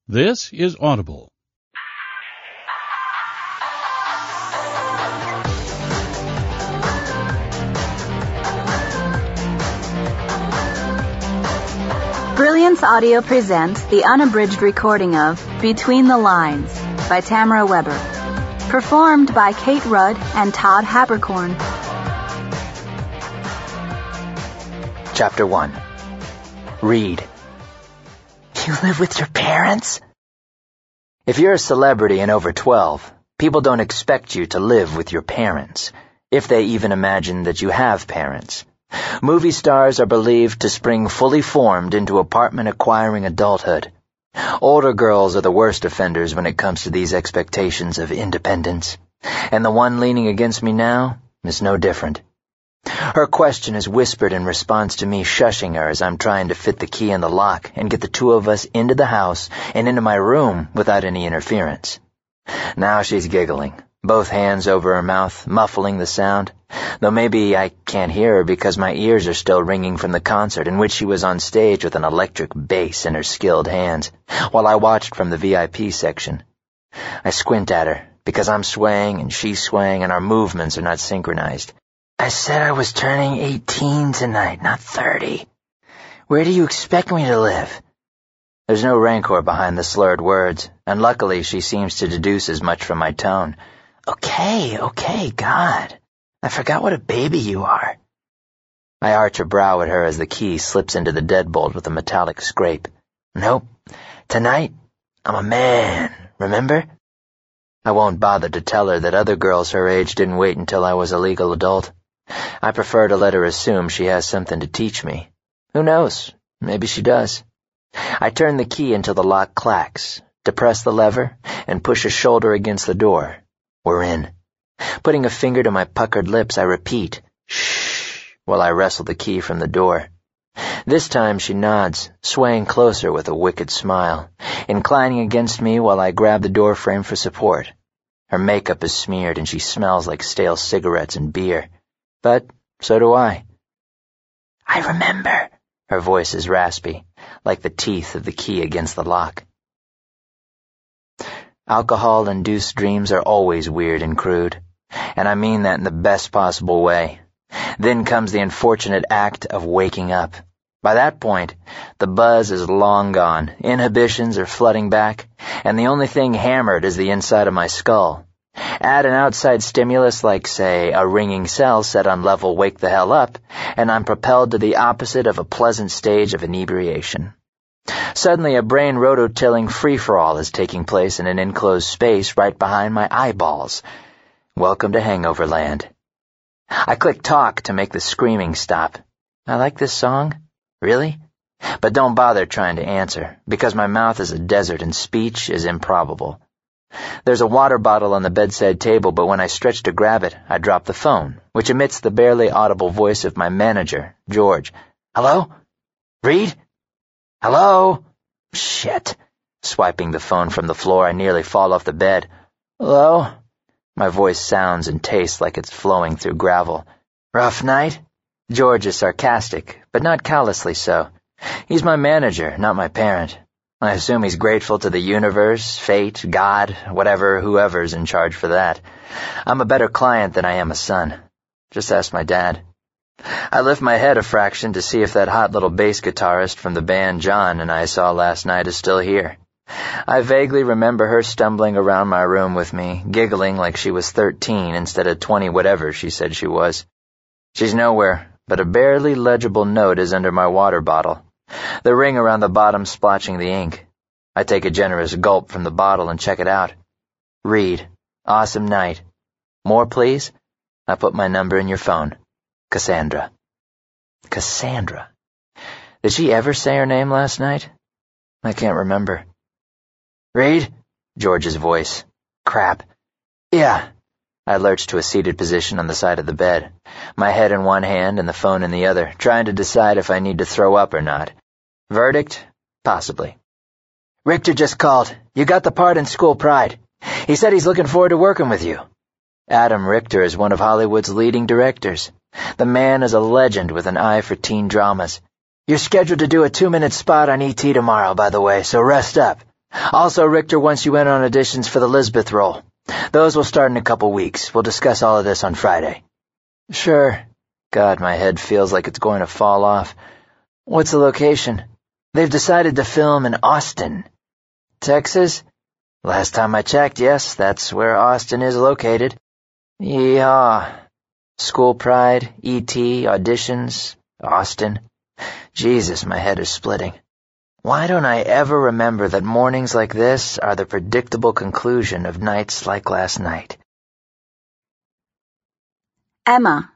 This is Audible. Brilliance Audio presents the unabridged recording of Between the Lines by Tamara Weber. Performed by Kate Rudd and Todd Habercorn. Chapter 1. Read. You live with your parents? If you're a celebrity and over 12, people don't expect you to live with your parents, if they even imagine that you have parents. Movie stars are believed to spring fully formed into apartment-acquiring adulthood. Older girls are the worst offenders when it comes to these expectations of independence, and the one leaning against me now is no different. Her question is whispered in response to me shushing her as I'm trying to fit the key in the lock and get the two of us into the house and into my room without any interference. Now she's giggling, both hands over her mouth, muffling the sound, though maybe I can't hear her because my ears are still ringing from the concert in which she was on stage with an electric bass in her skilled hands, while I watched from the VIP section. I squint at her because I'm swaying and she's swaying and our movements are not synchronized. I said I was turning 18 tonight, not 30. Where do you expect me to live? There's no rancor behind the slurred words, and luckily she seems to deduce as much from my tone. Okay, God. I forgot what a baby you are. I arch a brow at her as the key slips into the deadbolt with a metallic scrape. Nope. Tonight, I'm a man, remember? I won't bother to tell her that other girls her age didn't wait until I was a legal adult. I prefer to let her assume she has something to teach me. Who knows? Maybe she does. I turn the key until the lock clacks, depress the lever, and push a shoulder against the door. We're in. Putting a finger to my puckered lips, I repeat, shh, while I wrestle the key from the door. This time she nods, swaying closer with a wicked smile, inclining against me while I grab the door frame for support. Her makeup is smeared and she smells like stale cigarettes and beer. But so do I. I remember. Her voice is raspy, like the teeth of the key against the lock. Alcohol-induced dreams are always weird and crude, and I mean that in the best possible way. Then comes the unfortunate act of waking up. By that point, the buzz is long gone, inhibitions are flooding back, and the only thing hammered is the inside of my skull. Add an outside stimulus like, say, a ringing cell set on level wake the hell up, and I'm propelled to the opposite of a pleasant stage of inebriation. Suddenly a brain rototilling free-for-all is taking place in an enclosed space right behind my eyeballs. Welcome to hangover land. I click talk to make the screaming stop. I like this song? Really? But don't bother trying to answer, because my mouth is a desert and speech is improbable. There's a water bottle on the bedside table, but when I stretch to grab it, I drop the phone, which emits the barely audible voice of my manager, George. Hello? Reed? Hello? Shit. Swiping the phone from the floor, I nearly fall off the bed. Hello? My voice sounds and tastes like it's flowing through gravel. Rough night? George is sarcastic, but not callously so. He's my manager, not my parent. I assume he's grateful to the universe, fate, God, whatever, whoever's in charge for that. I'm a better client than I am a son. Just ask my dad. I lift my head a fraction to see if that hot little bass guitarist from the band John and I saw last night is still here. I vaguely remember her stumbling around my room with me, giggling like she was 13 instead of 20 whatever she said she was. She's nowhere, but a barely legible note is under my water bottle. The ring around the bottom splotching the ink. I take a generous gulp from the bottle and check it out. Read. Awesome night. More, please? I put my number in your phone. Cassandra. Cassandra. Did she ever say her name last night? I can't remember. Reed? George's voice. Crap. Yeah. I lurched to a seated position on the side of the bed, my head in one hand and the phone in the other, trying to decide if I need to throw up or not. Verdict? Possibly. Richter just called. You got the part in School Pride. He said he's looking forward to working with you. Adam Richter is one of Hollywood's leading directors. The man is a legend with an eye for teen dramas. You're scheduled to do a 2-minute spot on E.T. tomorrow, by the way, so rest up. Also, Richter wants you in on auditions for the Lisbeth role. Those will start in a couple weeks. We'll discuss all of this on Friday. Sure. God, my head feels like it's going to fall off. What's the location? They've decided to film in Austin. Texas? Last time I checked, yes, that's where Austin is located. Yeehaw. School Pride, E.T., auditions, Austin. Jesus, my head is splitting. Why don't I ever remember that mornings like this are the predictable conclusion of nights like last night? Emma.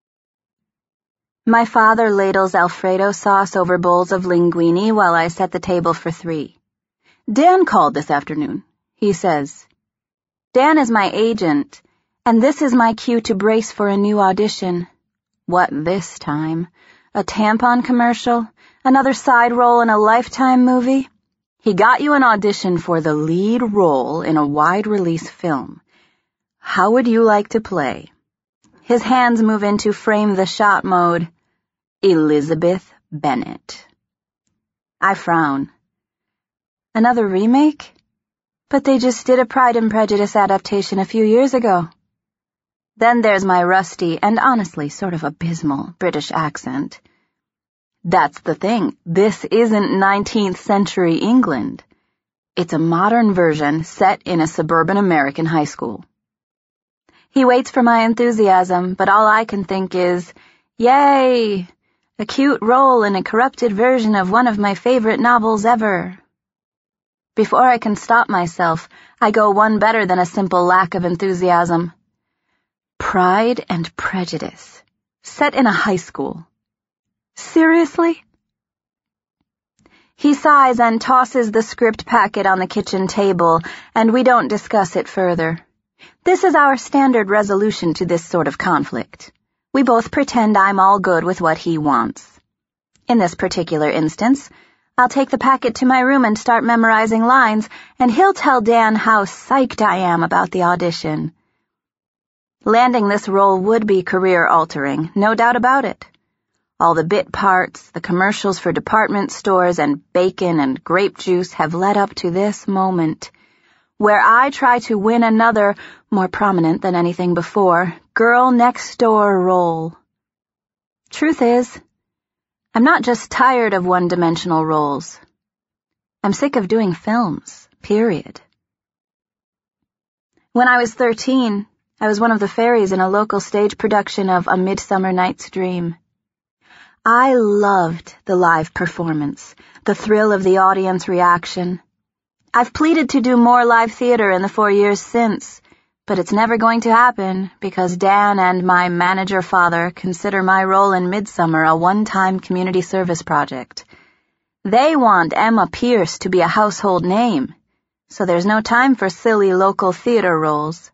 My father ladles Alfredo sauce over bowls of linguine while I set the table for 3. Dan called this afternoon, he says. Dan is my agent, and this is my cue to brace for a new audition. What this time? A tampon commercial? Another side role in a Lifetime movie? He got you an audition for the lead role in a wide-release film. How would you like to play? His hands move into frame the shot mode. Elizabeth Bennet. I frown. Another remake? But they just did a Pride and Prejudice adaptation a few years ago. Then there's my rusty and honestly sort of abysmal British accent. That's the thing. This isn't 19th century England. It's a modern version set in a suburban American high school. He waits for my enthusiasm, but all I can think is, yay! A cute role in a corrupted version of one of my favorite novels ever. Before I can stop myself, I go one better than a simple lack of enthusiasm. Pride and Prejudice. Set in a high school. Seriously? He sighs and tosses the script packet on the kitchen table, and we don't discuss it further. This is our standard resolution to this sort of conflict. We both pretend I'm all good with what he wants. In this particular instance, I'll take the packet to my room and start memorizing lines, and he'll tell Dan how psyched I am about the audition. Landing this role would be career-altering, no doubt about it. All the bit parts, the commercials for department stores, and bacon and grape juice have led up to this moment, where I try to win another, more prominent than anything before, girl-next-door role. Truth is, I'm not just tired of one-dimensional roles. I'm sick of doing films, period. When I was 13, I was one of the fairies in a local stage production of A Midsummer Night's Dream. I loved the live performance, the thrill of the audience reaction. I've pleaded to do more live theater in the 4 years since, but it's never going to happen because Dan and my manager father consider my role in Midsummer a one-time community service project. They want Emma Pierce to be a household name, so there's no time for silly local theater roles.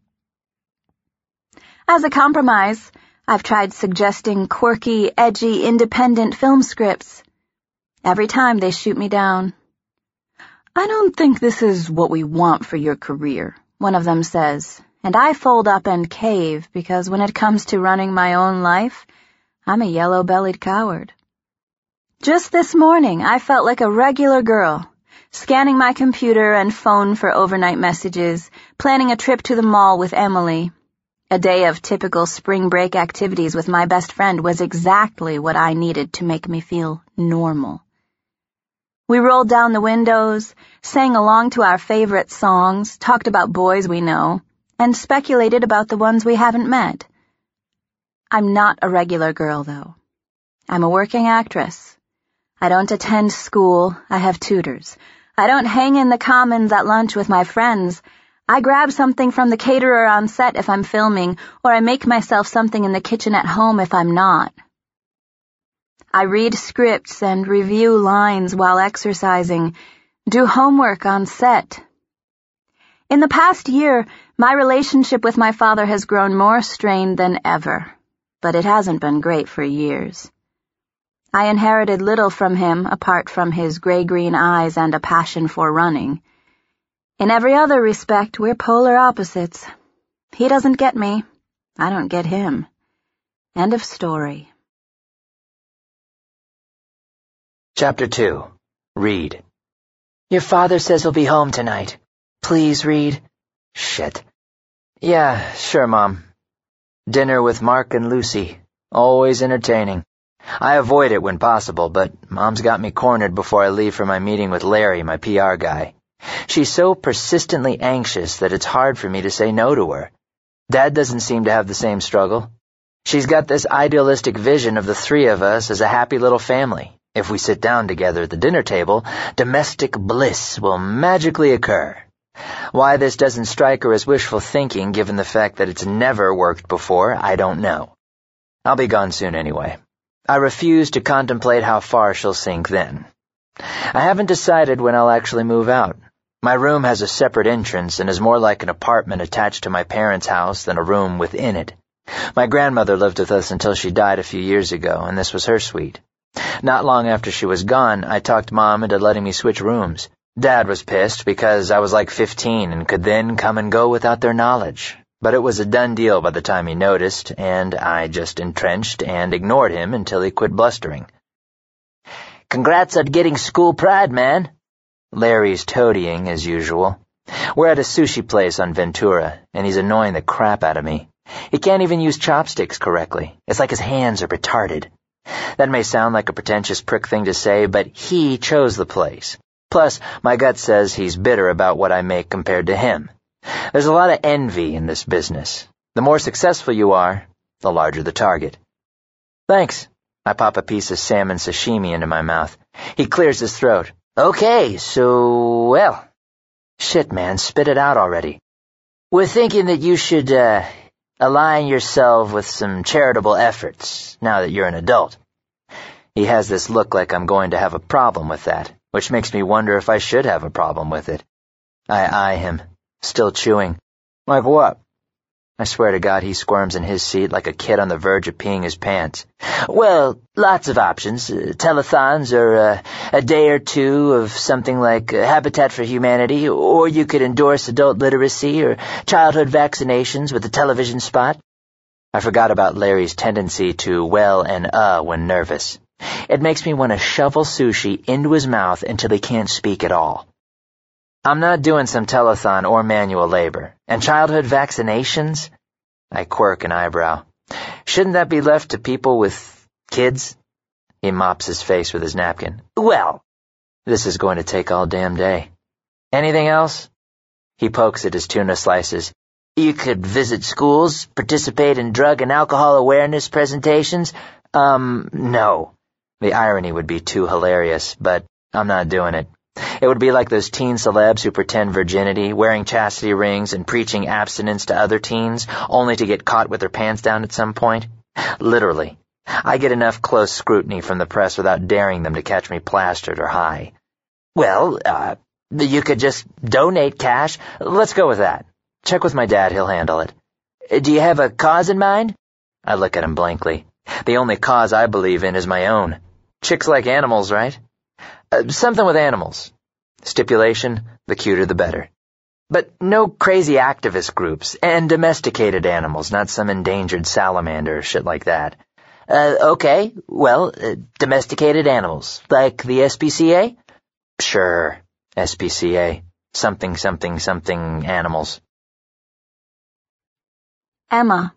As a compromise, I've tried suggesting quirky, edgy, independent film scripts. Every time they shoot me down. I don't think this is what we want for your career, one of them says, and I fold up and cave because when it comes to running my own life, I'm a yellow-bellied coward. Just this morning, I felt like a regular girl, scanning my computer and phone for overnight messages, planning a trip to the mall with Emily. A day of typical spring break activities with my best friend was exactly what I needed to make me feel normal. We rolled down the windows, sang along to our favorite songs, talked about boys we know, and speculated about the ones we haven't met. I'm not a regular girl, though. I'm a working actress. I don't attend school. I have tutors. I don't hang in the commons at lunch with my friends. I grab something from the caterer on set if I'm filming, or I make myself something in the kitchen at home if I'm not. I read scripts and review lines while exercising, do homework on set. In the past year, my relationship with my father has grown more strained than ever, but it hasn't been great for years. I inherited little from him apart from his gray-green eyes and a passion for running. In every other respect, we're polar opposites. He doesn't get me. I don't get him. End of story. Chapter 2. Read. Your father says he'll be home tonight. Please read. Shit. Yeah, sure, Mom. Dinner with Mark and Lucy. Always entertaining. I avoid it when possible, but Mom's got me cornered before I leave for my meeting with Larry, my PR guy. She's so persistently anxious that it's hard for me to say no to her. Dad doesn't seem to have the same struggle. She's got this idealistic vision of the three of us as a happy little family. If we sit down together at the dinner table, domestic bliss will magically occur. Why this doesn't strike her as wishful thinking, given the fact that it's never worked before, I don't know. I'll be gone soon anyway. I refuse to contemplate how far she'll sink then. I haven't decided when I'll actually move out. My room has a separate entrance and is more like an apartment attached to my parents' house than a room within it. My grandmother lived with us until she died a few years ago, and this was her suite. Not long after she was gone, I talked Mom into letting me switch rooms. Dad was pissed because I was like 15 and could then come and go without their knowledge. But it was a done deal by the time he noticed, and I just entrenched and ignored him until he quit blustering. Congrats on getting school pride, man. Larry's toadying, as usual. We're at a sushi place on Ventura, and he's annoying the crap out of me. He can't even use chopsticks correctly. It's like his hands are retarded. That may sound like a pretentious prick thing to say, but he chose the place. Plus, my gut says he's bitter about what I make compared to him. There's a lot of envy in this business. The more successful you are, the larger the target. Thanks. I pop a piece of salmon sashimi into my mouth. He clears his throat. Okay, so, well. Shit, man, spit it out already. We're thinking that you should, align yourself with some charitable efforts, now that you're an adult. He has this look like I'm going to have a problem with that, which makes me wonder if I should have a problem with it. I eye him, still chewing. Like what? I swear to God he squirms in his seat like a kid on the verge of peeing his pants. Well, lots of options. Telethons or a day or two of something like Habitat for Humanity, or you could endorse adult literacy or childhood vaccinations with a television spot. I forgot about Larry's tendency to well and when nervous. It makes me want to shovel sushi into his mouth until he can't speak at all. I'm not doing some telethon or manual labor. And childhood vaccinations? I quirk an eyebrow. Shouldn't that be left to people with kids? He mops his face with his napkin. Well, this is going to take all damn day. Anything else? He pokes at his tuna slices. You could visit schools, participate in drug and alcohol awareness presentations. No. The irony would be too hilarious, but I'm not doing it. It would be like those teen celebs who pretend virginity, wearing chastity rings and preaching abstinence to other teens, only to get caught with their pants down at some point. Literally. I get enough close scrutiny from the press without daring them to catch me plastered or high. Well, you could just donate cash. Let's go with that. Check with my dad, he'll handle it. Do you have a cause in mind? I look at him blankly. The only cause I believe in is my own. Chicks like animals, right? Something with animals. Stipulation, the cuter the better. But no crazy activist groups, and domesticated animals, not some endangered salamander or shit like that. Okay, well, domesticated animals, like the SPCA? Sure, SPCA. Something, something, something animals. Emma.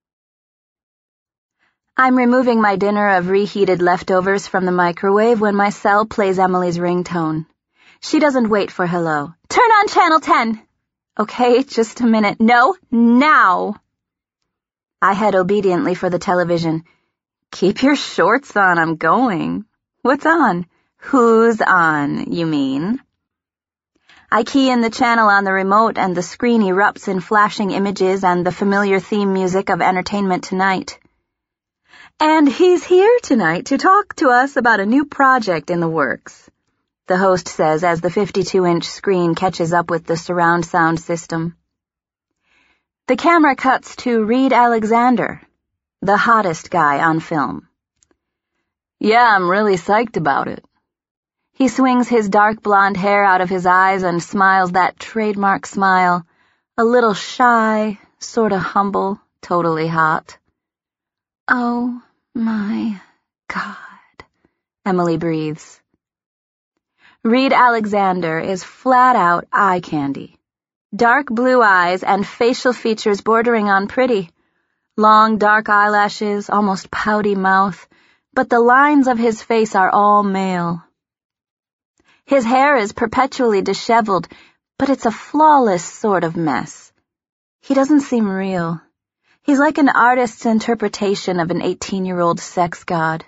I'm removing my dinner of reheated leftovers from the microwave when my cell plays Emily's ringtone. She doesn't wait for hello. Turn on Channel 10! Okay, just a minute. No, now! I head obediently for the television. Keep your shorts on, I'm going. What's on? Who's on, you mean? I key in the channel on the remote and the screen erupts in flashing images and the familiar theme music of Entertainment Tonight. And he's here tonight to talk to us about a new project in the works, the host says as the 52-inch screen catches up with the surround sound system. The camera cuts to Reed Alexander, the hottest guy on film. Yeah, I'm really psyched about it. He swings his dark blonde hair out of his eyes and smiles that trademark smile, a little shy, sorta humble, totally hot. Oh, my God, Emily breathes. Reed Alexander is flat-out eye candy. Dark blue eyes and facial features bordering on pretty. Long dark eyelashes, almost pouty mouth, but the lines of his face are all male. His hair is perpetually disheveled, but it's a flawless sort of mess. He doesn't seem real. He's like an artist's interpretation of an 18-year-old sex god.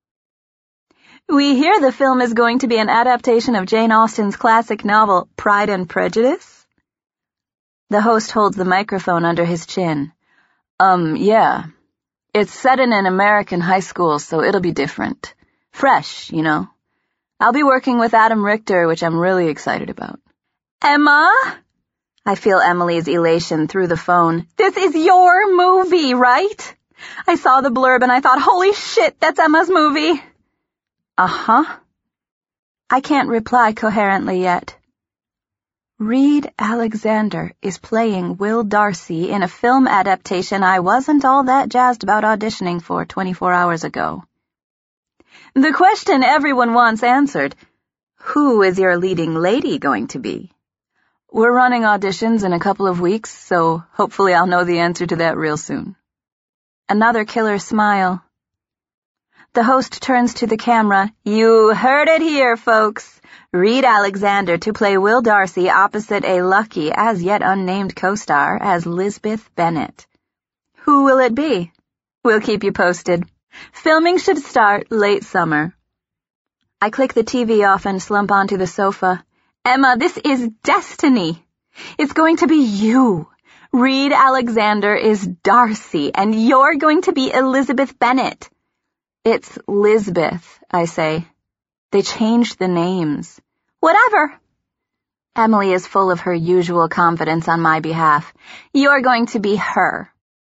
We hear the film is going to be an adaptation of Jane Austen's classic novel, Pride and Prejudice? The host holds the microphone under his chin. Yeah. It's set in an American high school, so it'll be different. Fresh, you know. I'll be working with Adam Richter, which I'm really excited about. Emma? I feel Emily's elation through the phone. This is your movie, right? I saw the blurb and I thought, holy shit, that's Emma's movie. Uh-huh. I can't reply coherently yet. Reed Alexander is playing Will Darcy in a film adaptation I wasn't all that jazzed about auditioning for 24 hours ago. The question everyone wants answered, who is your leading lady going to be? We're running auditions in a couple of weeks, so hopefully I'll know the answer to that real soon. Another killer smile. The host turns to the camera. You heard it here, folks. Reed Alexander to play Will Darcy opposite a lucky, as yet unnamed co-star as Lisbeth Bennet. Who will it be? We'll keep you posted. Filming should start late summer. I click the TV off and slump onto the sofa. Emma, this is destiny. It's going to be you. Reed Alexander is Darcy, and you're going to be Elizabeth Bennet. It's Lisbeth, I say. They changed the names. Whatever. Emily is full of her usual confidence on my behalf. You're going to be her.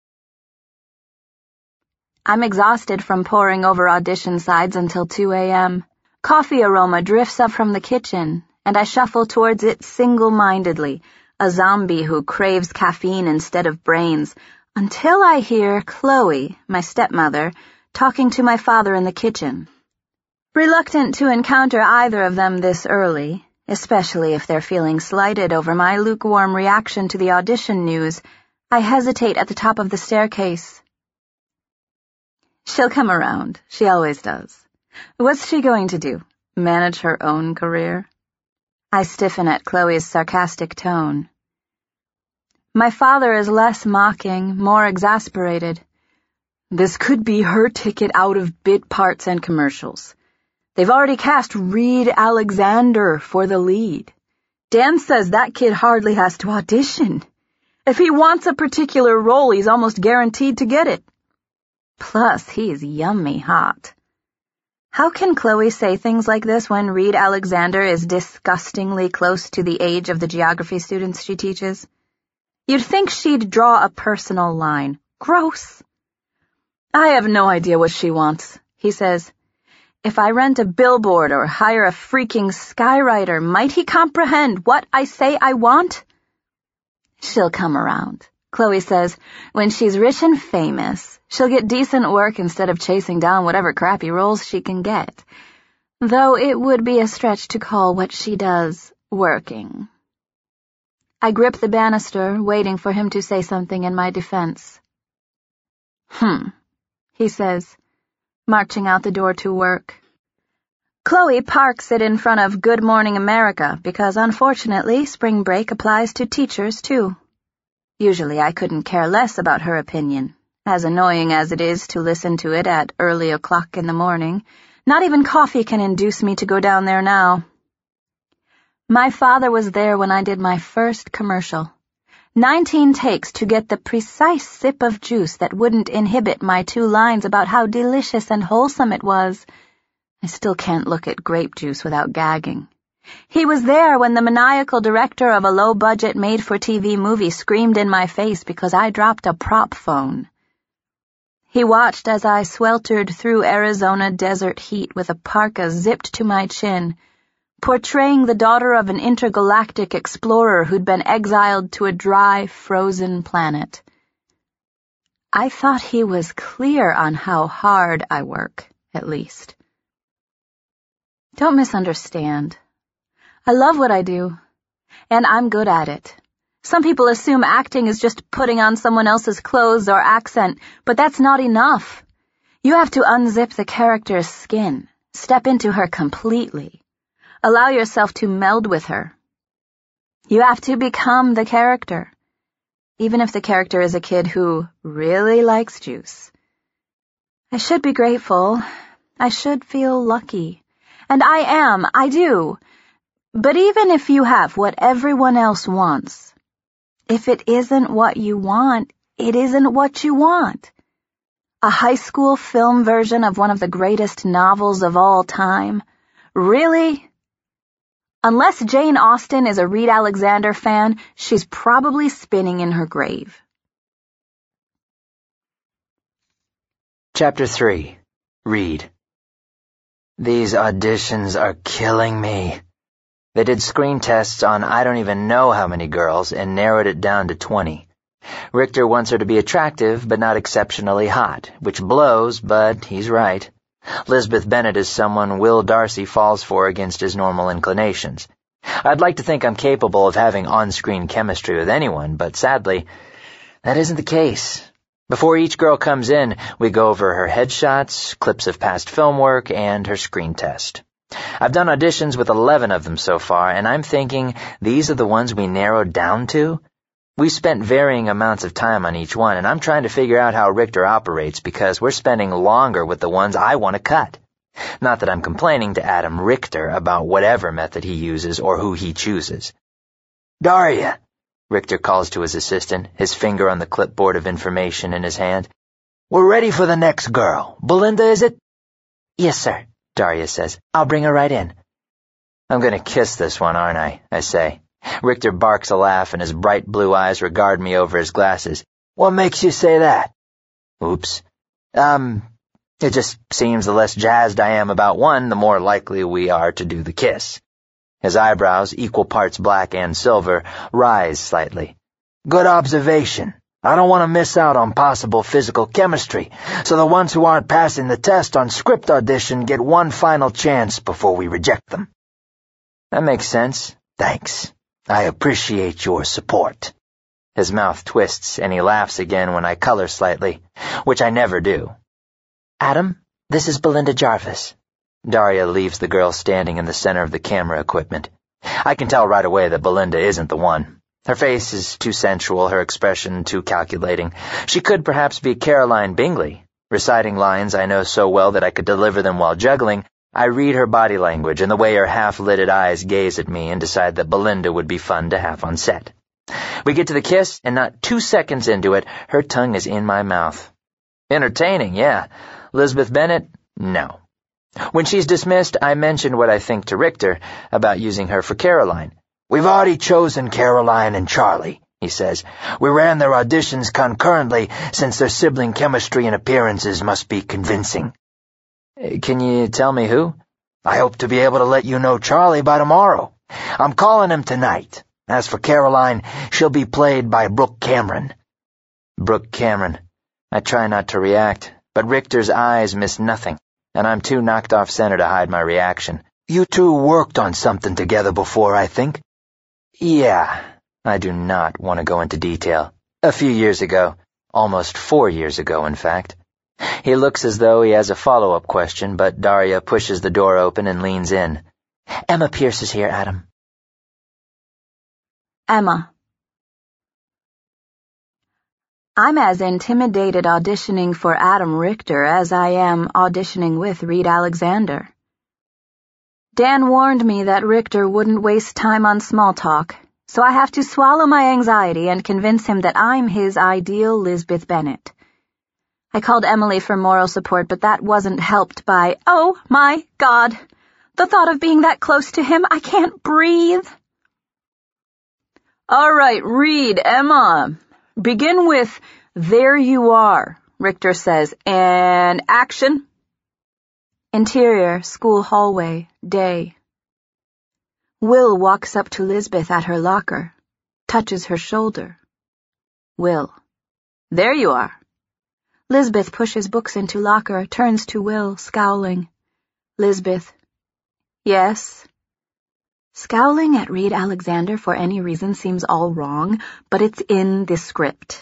I'm exhausted from poring over audition sides until 2 a.m. Coffee aroma drifts up from the kitchen, and I shuffle towards it single-mindedly, a zombie who craves caffeine instead of brains, until I hear Chloe, my stepmother, talking to my father in the kitchen. Reluctant to encounter either of them this early, especially if they're feeling slighted over my lukewarm reaction to the audition news, I hesitate at the top of the staircase. She'll come around. She always does. What's she going to do? Manage her own career? I stiffen at Chloe's sarcastic tone. My father is less mocking, more exasperated. This could be her ticket out of bit parts and commercials. They've already cast Reed Alexander for the lead. Dan says that kid hardly has to audition. If he wants a particular role, he's almost guaranteed to get it. Plus, he's yummy hot. How can Chloe say things like this when Reed Alexander is disgustingly close to the age of the geography students she teaches? You'd think she'd draw a personal line. Gross. I have no idea what she wants, he says. If I rent a billboard or hire a freaking skywriter, might he comprehend what I say I want? She'll come around, Chloe says. When she's rich and famous, she'll get decent work instead of chasing down whatever crappy roles she can get. Though it would be a stretch to call what she does working. I grip the banister, waiting for him to say something in my defense. He says, marching out the door to work. Chloe parks it in front of Good Morning America because, unfortunately, spring break applies to teachers, too. Usually I couldn't care less about her opinion, as annoying as it is to listen to it at early o'clock in the morning. Not even coffee can induce me to go down there now. My father was there when I did my first commercial. 19 takes to get the precise sip of juice that wouldn't inhibit my 2 lines about how delicious and wholesome it was. I still can't look at grape juice without gagging. He was there when the maniacal director of a low-budget made-for-TV movie screamed in my face because I dropped a prop phone. He watched as I sweltered through Arizona desert heat with a parka zipped to my chin, portraying the daughter of an intergalactic explorer who'd been exiled to a dry, frozen planet. I thought he was clear on how hard I work, at least. Don't misunderstand. I love what I do, and I'm good at it. Some people assume acting is just putting on someone else's clothes or accent, but that's not enough. You have to unzip the character's skin, step into her completely, allow yourself to meld with her. You have to become the character, even if the character is a kid who really likes juice. I should be grateful. I should feel lucky. And I am, I do. But even if you have what everyone else wants, if it isn't what you want, it isn't what you want. A high school film version of one of the greatest novels of all time? Really? Unless Jane Austen is a Reed Alexander fan, she's probably spinning in her grave. Chapter 3. Reed. These auditions are killing me. They did screen tests on I don't even know how many girls and narrowed it down to 20. Richter wants her to be attractive but not exceptionally hot, which blows, but he's right. Lisbeth Bennet is someone Will Darcy falls for against his normal inclinations. I'd like to think I'm capable of having on-screen chemistry with anyone, but sadly, that isn't the case. Before each girl comes in, we go over her headshots, clips of past film work, and her screen test. I've done auditions with 11 of them so far, and I'm thinking these are the ones we narrowed down to? We spent varying amounts of time on each one, and I'm trying to figure out how Richter operates because we're spending longer with the ones I want to cut. Not that I'm complaining to Adam Richter about whatever method he uses or who he chooses. "Daria," Richter calls to his assistant, his finger on the clipboard of information in his hand. "We're ready for the next girl. Belinda, is it?" "Yes, sir," Daria says. "I'll bring her right in." "I'm going to kiss this one, aren't I say. Richter barks a laugh and his bright blue eyes regard me over his glasses. "What makes you say that?" "Oops. It just seems the less jazzed I am about one, the more likely we are to do the kiss." His eyebrows, equal parts black and silver, rise slightly. "Good observation. I don't want to miss out on possible physical chemistry, so the ones who aren't passing the test on script audition get one final chance before we reject them." "That makes sense. Thanks. I appreciate your support." His mouth twists and he laughs again when I color slightly, which I never do. "Adam, this is Belinda Jarvis." Daria leaves the girl standing in the center of the camera equipment. I can tell right away that Belinda isn't the one. Her face is too sensual, her expression too calculating. She could perhaps be Caroline Bingley. Reciting lines I know so well that I could deliver them while juggling, I read her body language and the way her half-lidded eyes gaze at me and decide that Belinda would be fun to have on set. We get to the kiss, and not 2 seconds into it, her tongue is in my mouth. Entertaining, yeah. Lisbeth Bennet? No. When she's dismissed, I mention what I think to Richter about using her for Caroline. "We've already chosen Caroline and Charlie," he says. "We ran their auditions concurrently since their sibling chemistry and appearances must be convincing." "Can you tell me who?" "I hope to be able to let you know Charlie by tomorrow. I'm calling him tonight. As for Caroline, she'll be played by Brooke Cameron." Brooke Cameron. I try not to react, but Richter's eyes miss nothing, and I'm too knocked off center to hide my reaction. "You two worked on something together before, I think?" "Yeah." I do not want to go into detail. A few years ago. Almost 4 years ago, in fact. He looks as though he has a follow-up question, but Daria pushes the door open and leans in. "Emma Pierce is here, Adam." Emma. I'm as intimidated auditioning for Adam Richter as I am auditioning with Reed Alexander. Dan warned me that Richter wouldn't waste time on small talk, so I have to swallow my anxiety and convince him that I'm his ideal Lisbeth Bennet. I called Emily for moral support, but that wasn't helped by, "Oh, my God, the thought of being that close to him, I can't breathe." "All right, Reed, Emma. Begin with, 'There you are,'" Richter says, "and action." Interior, school hallway, day. Will walks up to Lisbeth at her locker, touches her shoulder. Will. "There you are." Lisbeth pushes books into locker, turns to Will, scowling. Lisbeth. "Yes?" Scowling at Reed Alexander for any reason seems all wrong, but it's in the script.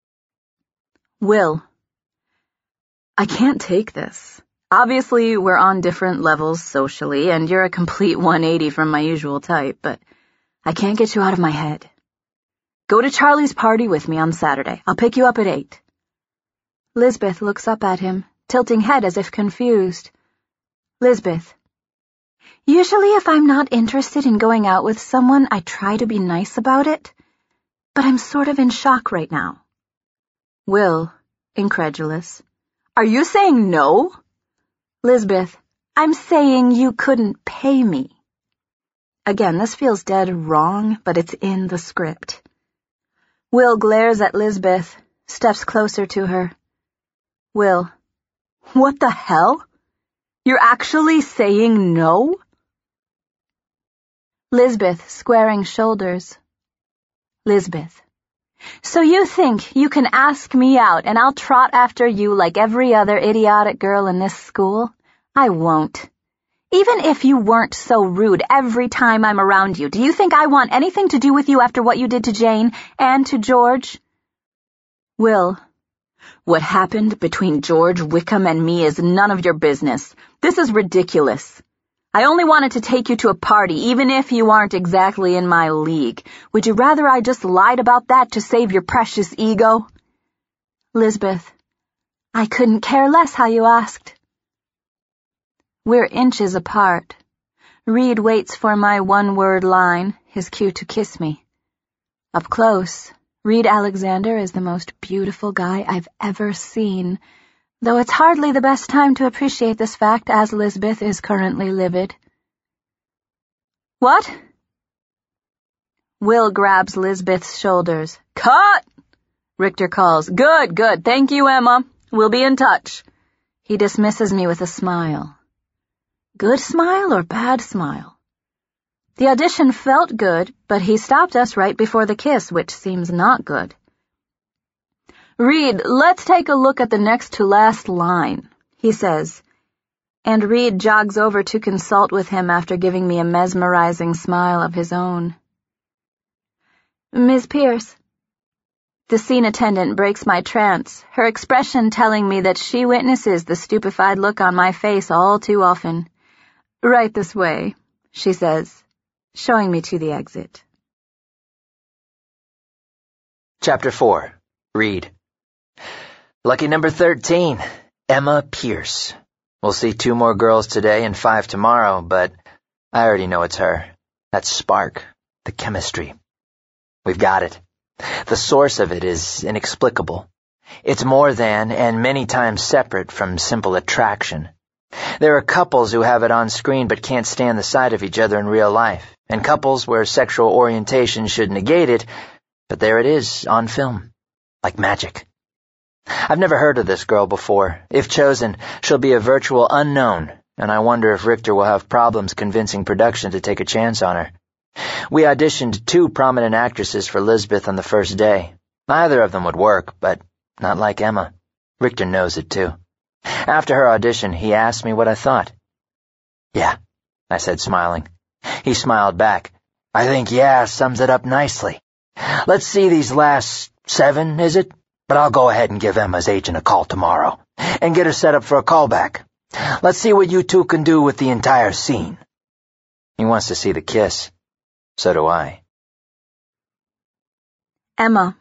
Will, I can't take this. Obviously, we're on different levels socially, and you're a complete 180 from my usual type, but I can't get you out of my head. Go to Charlie's party with me on Saturday. I'll pick you up at 8. Lisbeth looks up at him, tilting head as if confused. Lisbeth, usually if I'm not interested in going out with someone, I try to be nice about it, but I'm sort of in shock right now. Will, incredulous, are you saying no? Lisbeth, I'm saying you couldn't pay me. Again, this feels dead wrong, but it's in the script. Will glares at Lisbeth, steps closer to her. Will, what the hell? You're actually saying no? Lisbeth, squaring shoulders. Lisbeth, so you think you can ask me out and I'll trot after you like every other idiotic girl in this school? I won't. Even if you weren't so rude every time I'm around you, do you think I want anything to do with you after what you did to Jane and to George? Will, what happened between George Wickham and me is none of your business. This is ridiculous. I only wanted to take you to a party, even if you aren't exactly in my league. Would you rather I just lied about that to save your precious ego? Lisbeth, I couldn't care less how you asked. We're inches apart. Reed waits for my one-word line, his cue to kiss me. Up close, Reed Alexander is the most beautiful guy I've ever seen, though it's hardly the best time to appreciate this fact as Lisbeth is currently livid. What? Will grabs Lisbeth's shoulders. Cut! Richter calls. Good, good. Thank you, Emma. We'll be in touch. He dismisses me with a smile. Good smile or bad smile? The audition felt good, but he stopped us right before the kiss, which seems not good. Reed, let's take a look at the next to last line, he says, and Reed jogs over to consult with him after giving me a mesmerizing smile of his own. Miss Pierce. The scene attendant breaks my trance, her expression telling me that she witnesses the stupefied look on my face all too often. Right this way, she says, showing me to the exit. Chapter 4. Reed. Lucky number 13, Emma Pierce. We'll see 2 more girls today and 5 tomorrow, but I already know it's her. That spark, the chemistry. We've got it. The source of it is inexplicable. It's more than, and many times separate from, simple attraction. There are couples who have it on screen but can't stand the sight of each other in real life, and couples where sexual orientation should negate it, but there it is, on film. Like magic. I've never heard of this girl before. If chosen, she'll be a virtual unknown, and I wonder if Richter will have problems convincing production to take a chance on her. We auditioned 2 prominent actresses for Lisbeth on the first day. Neither of them would work, but not like Emma. Richter knows it too. After her audition, he asked me what I thought. Yeah, I said, smiling. He smiled back. I think yeah sums it up nicely. Let's see these last 7, is it? But I'll go ahead and give Emma's agent a call tomorrow and get her set up for a callback. Let's see what you 2 can do with the entire scene. He wants to see the kiss. So do I. Emma.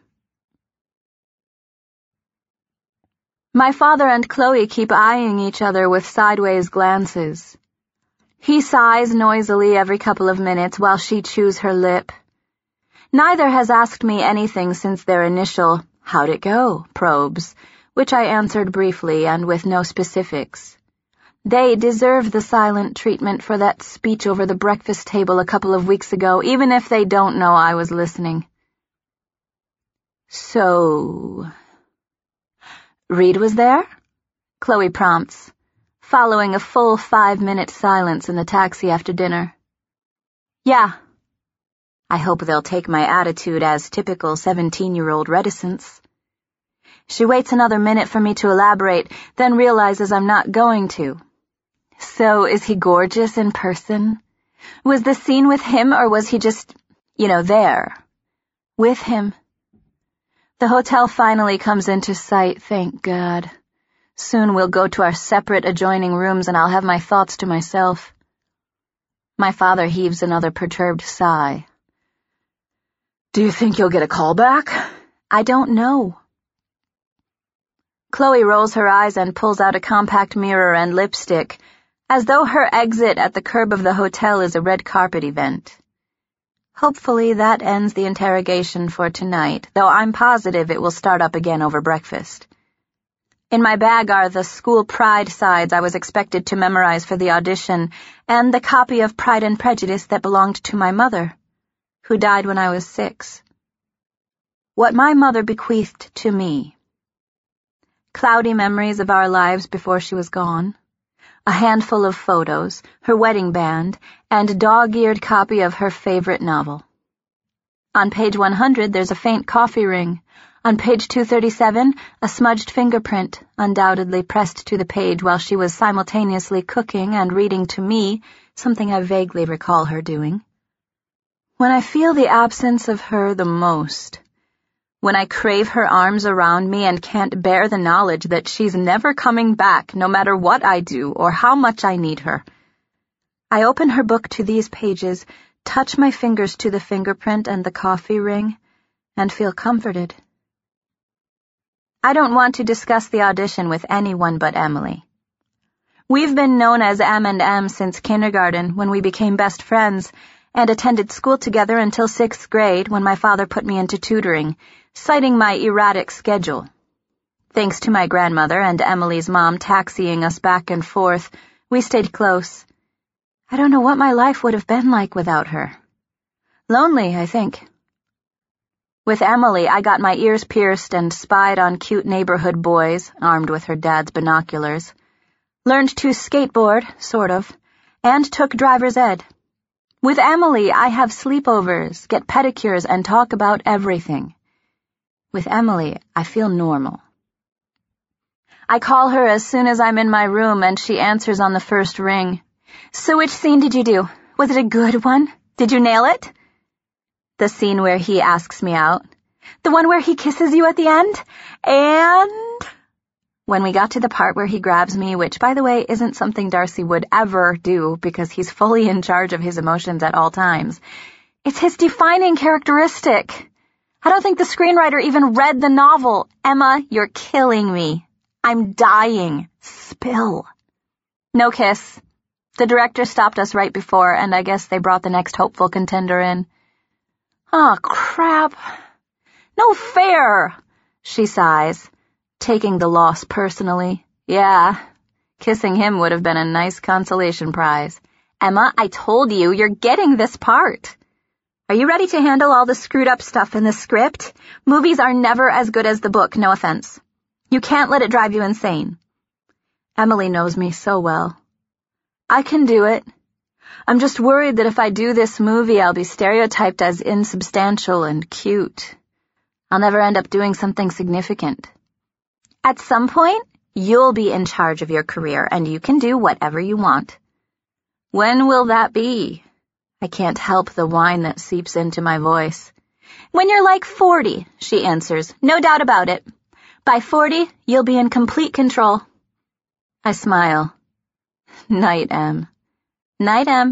My father and Chloe keep eyeing each other with sideways glances. He sighs noisily every couple of minutes while she chews her lip. Neither has asked me anything since their initial "how'd it go?" probes, which I answered briefly and with no specifics. They deserve the silent treatment for that speech over the breakfast table a couple of weeks ago, even if they don't know I was listening. So... Reed was there? Chloe prompts, following a full 5-minute silence in the taxi after dinner. Yeah. I hope they'll take my attitude as typical 17-year-old reticence. She waits another minute for me to elaborate, then realizes I'm not going to. So, is he gorgeous in person? Was the scene with him, or was he just, there? With him. The hotel finally comes into sight, thank God. Soon we'll go to our separate adjoining rooms and I'll have my thoughts to myself. My father heaves another perturbed sigh. Do you think you'll get a call back? I don't know. Chloe rolls her eyes and pulls out a compact mirror and lipstick, as though her exit at the curb of the hotel is a red carpet event. Hopefully that ends the interrogation for tonight, though I'm positive it will start up again over breakfast. In my bag are the school Pride sides I was expected to memorize for the audition, and the copy of Pride and Prejudice that belonged to my mother, who died when I was 6. What my mother bequeathed to me. Cloudy memories of our lives before she was gone, a handful of photos, her wedding band, and a dog-eared copy of her favorite novel. On page 100 there's a faint coffee ring. On page 237, a smudged fingerprint, undoubtedly pressed to the page while she was simultaneously cooking and reading to me, something I vaguely recall her doing. When I feel the absence of her the most, when I crave her arms around me and can't bear the knowledge that she's never coming back no matter what I do or how much I need her, I open her book to these pages, touch my fingers to the fingerprint and the coffee ring, and feel comforted. I don't want to discuss the audition with anyone but Emily. We've been known as M and M since kindergarten, when we became best friends, and attended school together until 6th grade, when my father put me into tutoring, citing my erratic schedule. Thanks to my grandmother and Emily's mom taxiing us back and forth, we stayed close. I don't know what my life would have been like without her. Lonely, I think. With Emily, I got my ears pierced and spied on cute neighborhood boys, armed with her dad's binoculars. Learned to skateboard, sort of, and took driver's ed. With Emily, I have sleepovers, get pedicures, and talk about everything. With Emily, I feel normal. I call her as soon as I'm in my room, and she answers on the first ring. So which scene did you do? Was it a good one? Did you nail it? The scene where he asks me out. The one where he kisses you at the end? And when we got to the part where he grabs me, which, by the way, isn't something Darcy would ever do because he's fully in charge of his emotions at all times, it's his defining characteristic. I don't think the screenwriter even read the novel. Emma, you're killing me. I'm dying. Spill. No kiss. The director stopped us right before, and I guess they brought the next hopeful contender in. Oh, crap. No fair, she sighs, taking the loss personally. Yeah, kissing him would have been a nice consolation prize. Emma, I told you, you're getting this part. Are you ready to handle all the screwed up stuff in the script? Movies are never as good as the book, no offense. You can't let it drive you insane. Emily knows me so well. I can do it. I'm just worried that if I do this movie, I'll be stereotyped as insubstantial and cute. I'll never end up doing something significant. At some point, you'll be in charge of your career, and you can do whatever you want. When will that be? I can't help the whine that seeps into my voice. When you're like 40, she answers, no doubt about it. By 40, you'll be in complete control. I smile. Night, Em. Night, Em.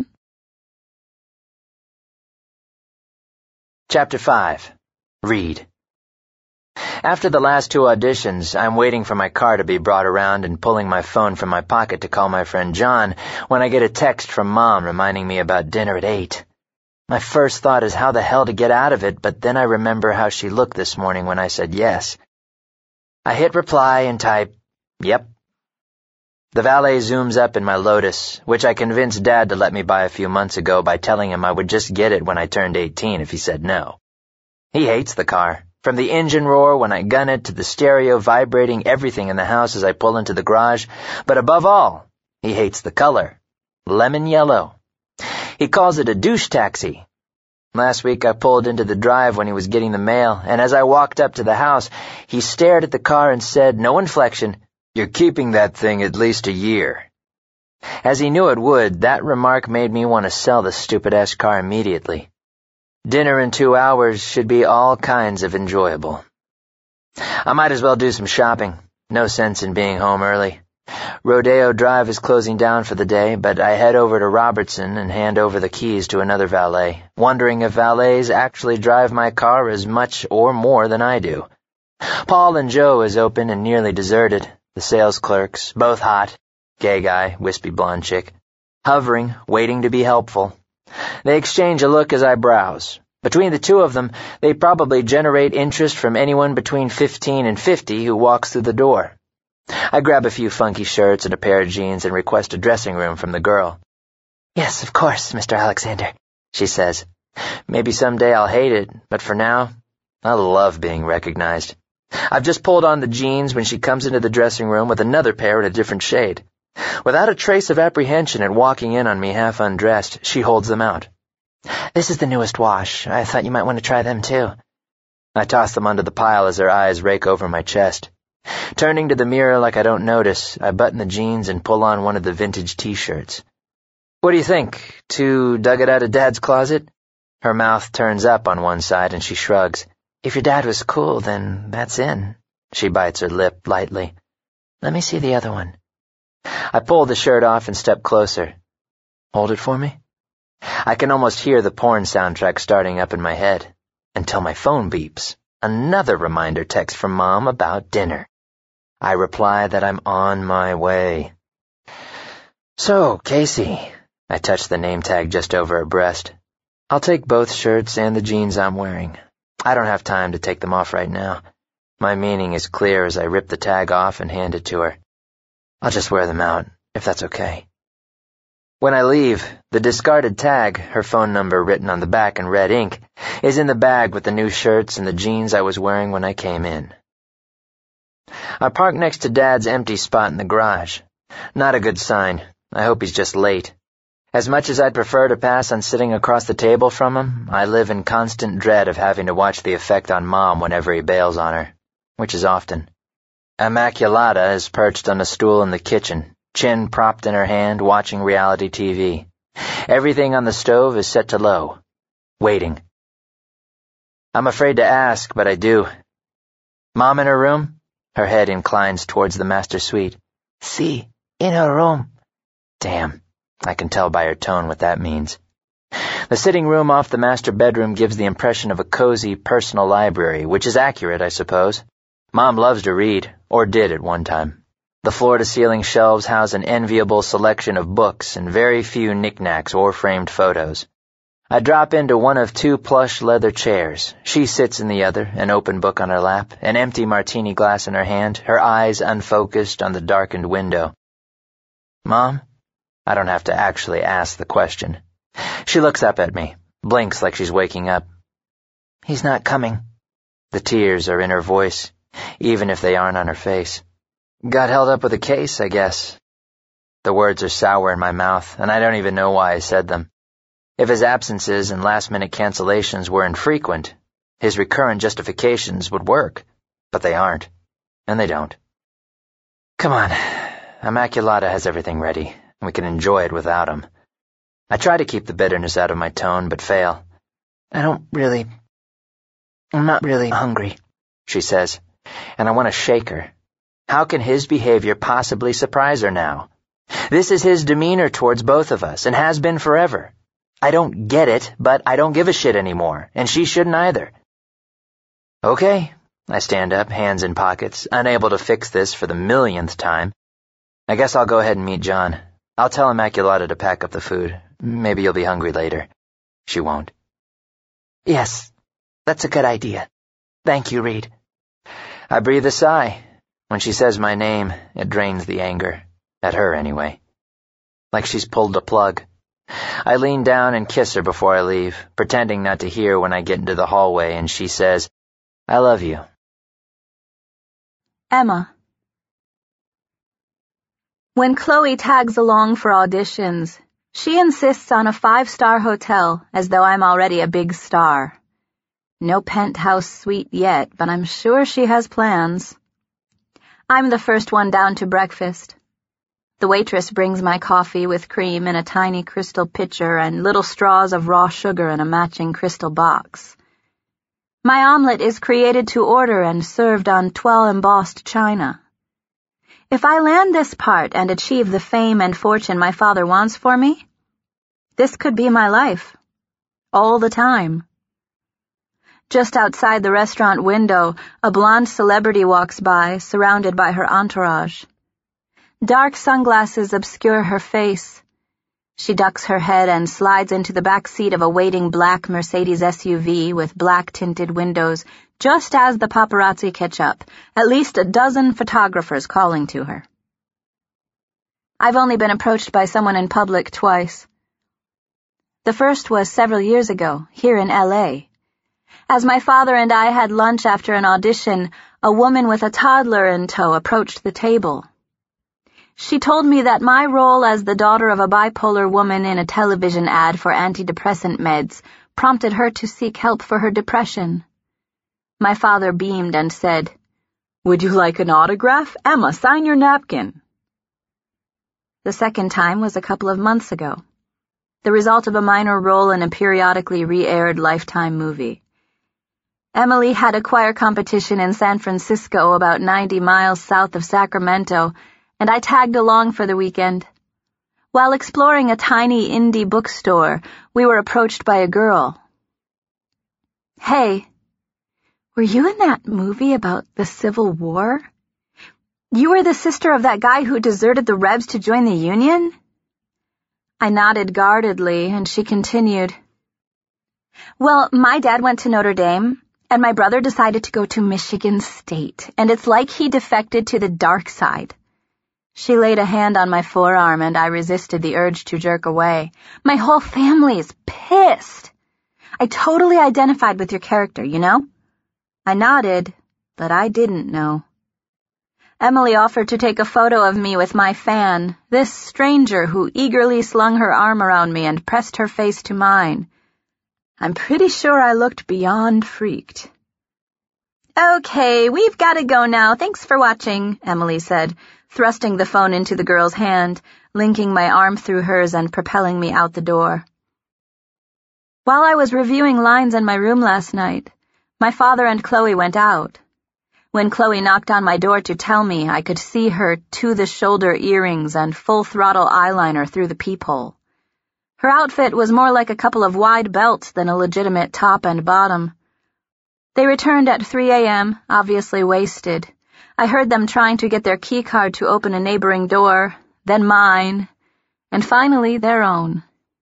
Chapter 5. Read. After the last 2 auditions, I'm waiting for my car to be brought around and pulling my phone from my pocket to call my friend John when I get a text from Mom reminding me about dinner at 8. My first thought is how the hell to get out of it, but then I remember how she looked this morning when I said yes. I hit reply and type, yep. The valet zooms up in my Lotus, which I convinced Dad to let me buy a few months ago by telling him I would just get it when I turned 18 if he said no. He hates the car, from the engine roar when I gun it to the stereo vibrating everything in the house as I pull into the garage, but above all, he hates the color, lemon yellow. He calls it a douche taxi. Last week I pulled into the drive when he was getting the mail, and as I walked up to the house, he stared at the car and said, no inflection, "You're keeping that thing at least a year." As he knew it would, that remark made me want to sell the stupid-ass car immediately. Dinner in 2 hours should be all kinds of enjoyable. I might as well do some shopping. No sense in being home early. Rodeo Drive is closing down for the day, but I head over to Robertson and hand over the keys to another valet, wondering if valets actually drive my car as much or more than I do. Paul and Joe is open and nearly deserted. The sales clerks, both hot, gay guy, wispy blonde chick, hovering, waiting to be helpful. They exchange a look as I browse. Between the two of them, they probably generate interest from anyone between 15 and 50 who walks through the door. I grab a few funky shirts and a pair of jeans and request a dressing room from the girl. "Yes, of course, Mr. Alexander," she says. Maybe someday I'll hate it, but for now, I love being recognized. I've just pulled on the jeans when she comes into the dressing room with another pair in a different shade. Without a trace of apprehension at walking in on me half undressed, she holds them out. "This is the newest wash. I thought you might want to try them too." I toss them onto the pile as her eyes rake over my chest. Turning to the mirror like I don't notice, I button the jeans and pull on one of the vintage T-shirts. "What do you think? Too dug it out of Dad's closet?" Her mouth turns up on one side and she shrugs. "If your dad was cool, then that's in." She bites her lip lightly. "Let me see the other one." I pull the shirt off and step closer. "Hold it for me?" I can almost hear the porn soundtrack starting up in my head, until my phone beeps. Another reminder text from Mom about dinner. I reply that I'm on my way. "So, Casey," I touch the name tag just over her breast. "I'll take both shirts and the jeans I'm wearing. I don't have time to take them off right now." My meaning is clear as I rip the tag off and hand it to her. "I'll just wear them out, if that's okay." When I leave, the discarded tag, her phone number written on the back in red ink, is in the bag with the new shirts and the jeans I was wearing when I came in. I park next to Dad's empty spot in the garage. Not a good sign. I hope he's just late. As much as I'd prefer to pass on sitting across the table from him, I live in constant dread of having to watch the effect on Mom whenever he bails on her, which is often. Immaculata is perched on a stool in the kitchen, chin propped in her hand, watching reality TV. Everything on the stove is set to low, waiting. I'm afraid to ask, but I do. "Mom in her room?" Her head inclines towards the master suite. "Si, in her room." Damn, I can tell by her tone what that means. The sitting room off the master bedroom gives the impression of a cozy, personal library, which is accurate, I suppose. Mom loves to read, or did at one time. The floor-to-ceiling shelves house an enviable selection of books and very few knickknacks or framed photos. I drop into one of 2 plush leather chairs. She sits in the other, an open book on her lap, an empty martini glass in her hand, her eyes unfocused on the darkened window. "Mom?" I don't have to actually ask the question. She looks up at me, blinks like she's waking up. "He's not coming." The tears are in her voice, even if they aren't on her face. "Got held up with a case, I guess." The words are sour in my mouth, and I don't even know why I said them. If his absences and last-minute cancellations were infrequent, his recurrent justifications would work, but they aren't, and they don't. "Come on, Immaculata has everything ready, and we can enjoy it without him." I try to keep the bitterness out of my tone, but fail. I'm not really hungry," she says, and I want to shake her. How can his behavior possibly surprise her now? This is his demeanor towards both of us, and has been forever. I don't get it, but I don't give a shit anymore, and she shouldn't either. "Okay," I stand up, hands in pockets, unable to fix this for the millionth time. "I guess I'll go ahead and meet John. I'll tell Immaculata to pack up the food. Maybe you'll be hungry later." She won't. "Yes, that's a good idea. Thank you, Reed." I breathe a sigh. When she says my name, it drains the anger. At her, anyway. Like she's pulled the plug. I lean down and kiss her before I leave, pretending not to hear when I get into the hallway and she says, "I love you." Emma. When Chloe tags along for auditions, she insists on a 5-star hotel, as though I'm already a big star. No penthouse suite yet, but I'm sure she has plans. I'm the first one down to breakfast. The waitress brings my coffee with cream in a tiny crystal pitcher and little straws of raw sugar in a matching crystal box. My omelet is created to order and served on toile embossed china. If I land this part and achieve the fame and fortune my father wants for me, this could be my life. All the time. Just outside the restaurant window, a blonde celebrity walks by, surrounded by her entourage. Dark sunglasses obscure her face. She ducks her head and slides into the back seat of a waiting black Mercedes SUV with black-tinted windows just as the paparazzi catch up, at least a dozen photographers calling to her. I've only been approached by someone in public twice. The first was several years ago, here in L.A. As my father and I had lunch after an audition, a woman with a toddler in tow approached the table. She told me that my role as the daughter of a bipolar woman in a television ad for antidepressant meds prompted her to seek help for her depression. My father beamed and said, "Would you like an autograph? Emma, sign your napkin." The second time was a couple of months ago, the result of a minor role in a periodically re-aired Lifetime movie. Emily had a choir competition in San Francisco about 90 miles south of Sacramento, and I tagged along for the weekend. While exploring a tiny indie bookstore, we were approached by a girl. "Hey, were you in that movie about the Civil War? You were the sister of that guy who deserted the Rebs to join the Union?" I nodded guardedly, and she continued. "Well, my dad went to Notre Dame, and my brother decided to go to Michigan State, and it's like he defected to the dark side." She laid a hand on my forearm, and I resisted the urge to jerk away. "My whole family's pissed. I totally identified with your character, you know?" I nodded, but I didn't know. Emily offered to take a photo of me with my fan, this stranger who eagerly slung her arm around me and pressed her face to mine. I'm pretty sure I looked beyond freaked. "Okay, we've got to go now. Thanks for watching," Emily said, thrusting the phone into the girl's hand, linking my arm through hers and propelling me out the door. While I was reviewing lines in my room last night, my father and Chloe went out. When Chloe knocked on my door to tell me, I could see her to-the-shoulder earrings and full-throttle eyeliner through the peephole. Her outfit was more like a couple of wide belts than a legitimate top and bottom. They returned at 3 a.m., obviously wasted. I heard them trying to get their keycard to open a neighboring door, then mine, and finally their own.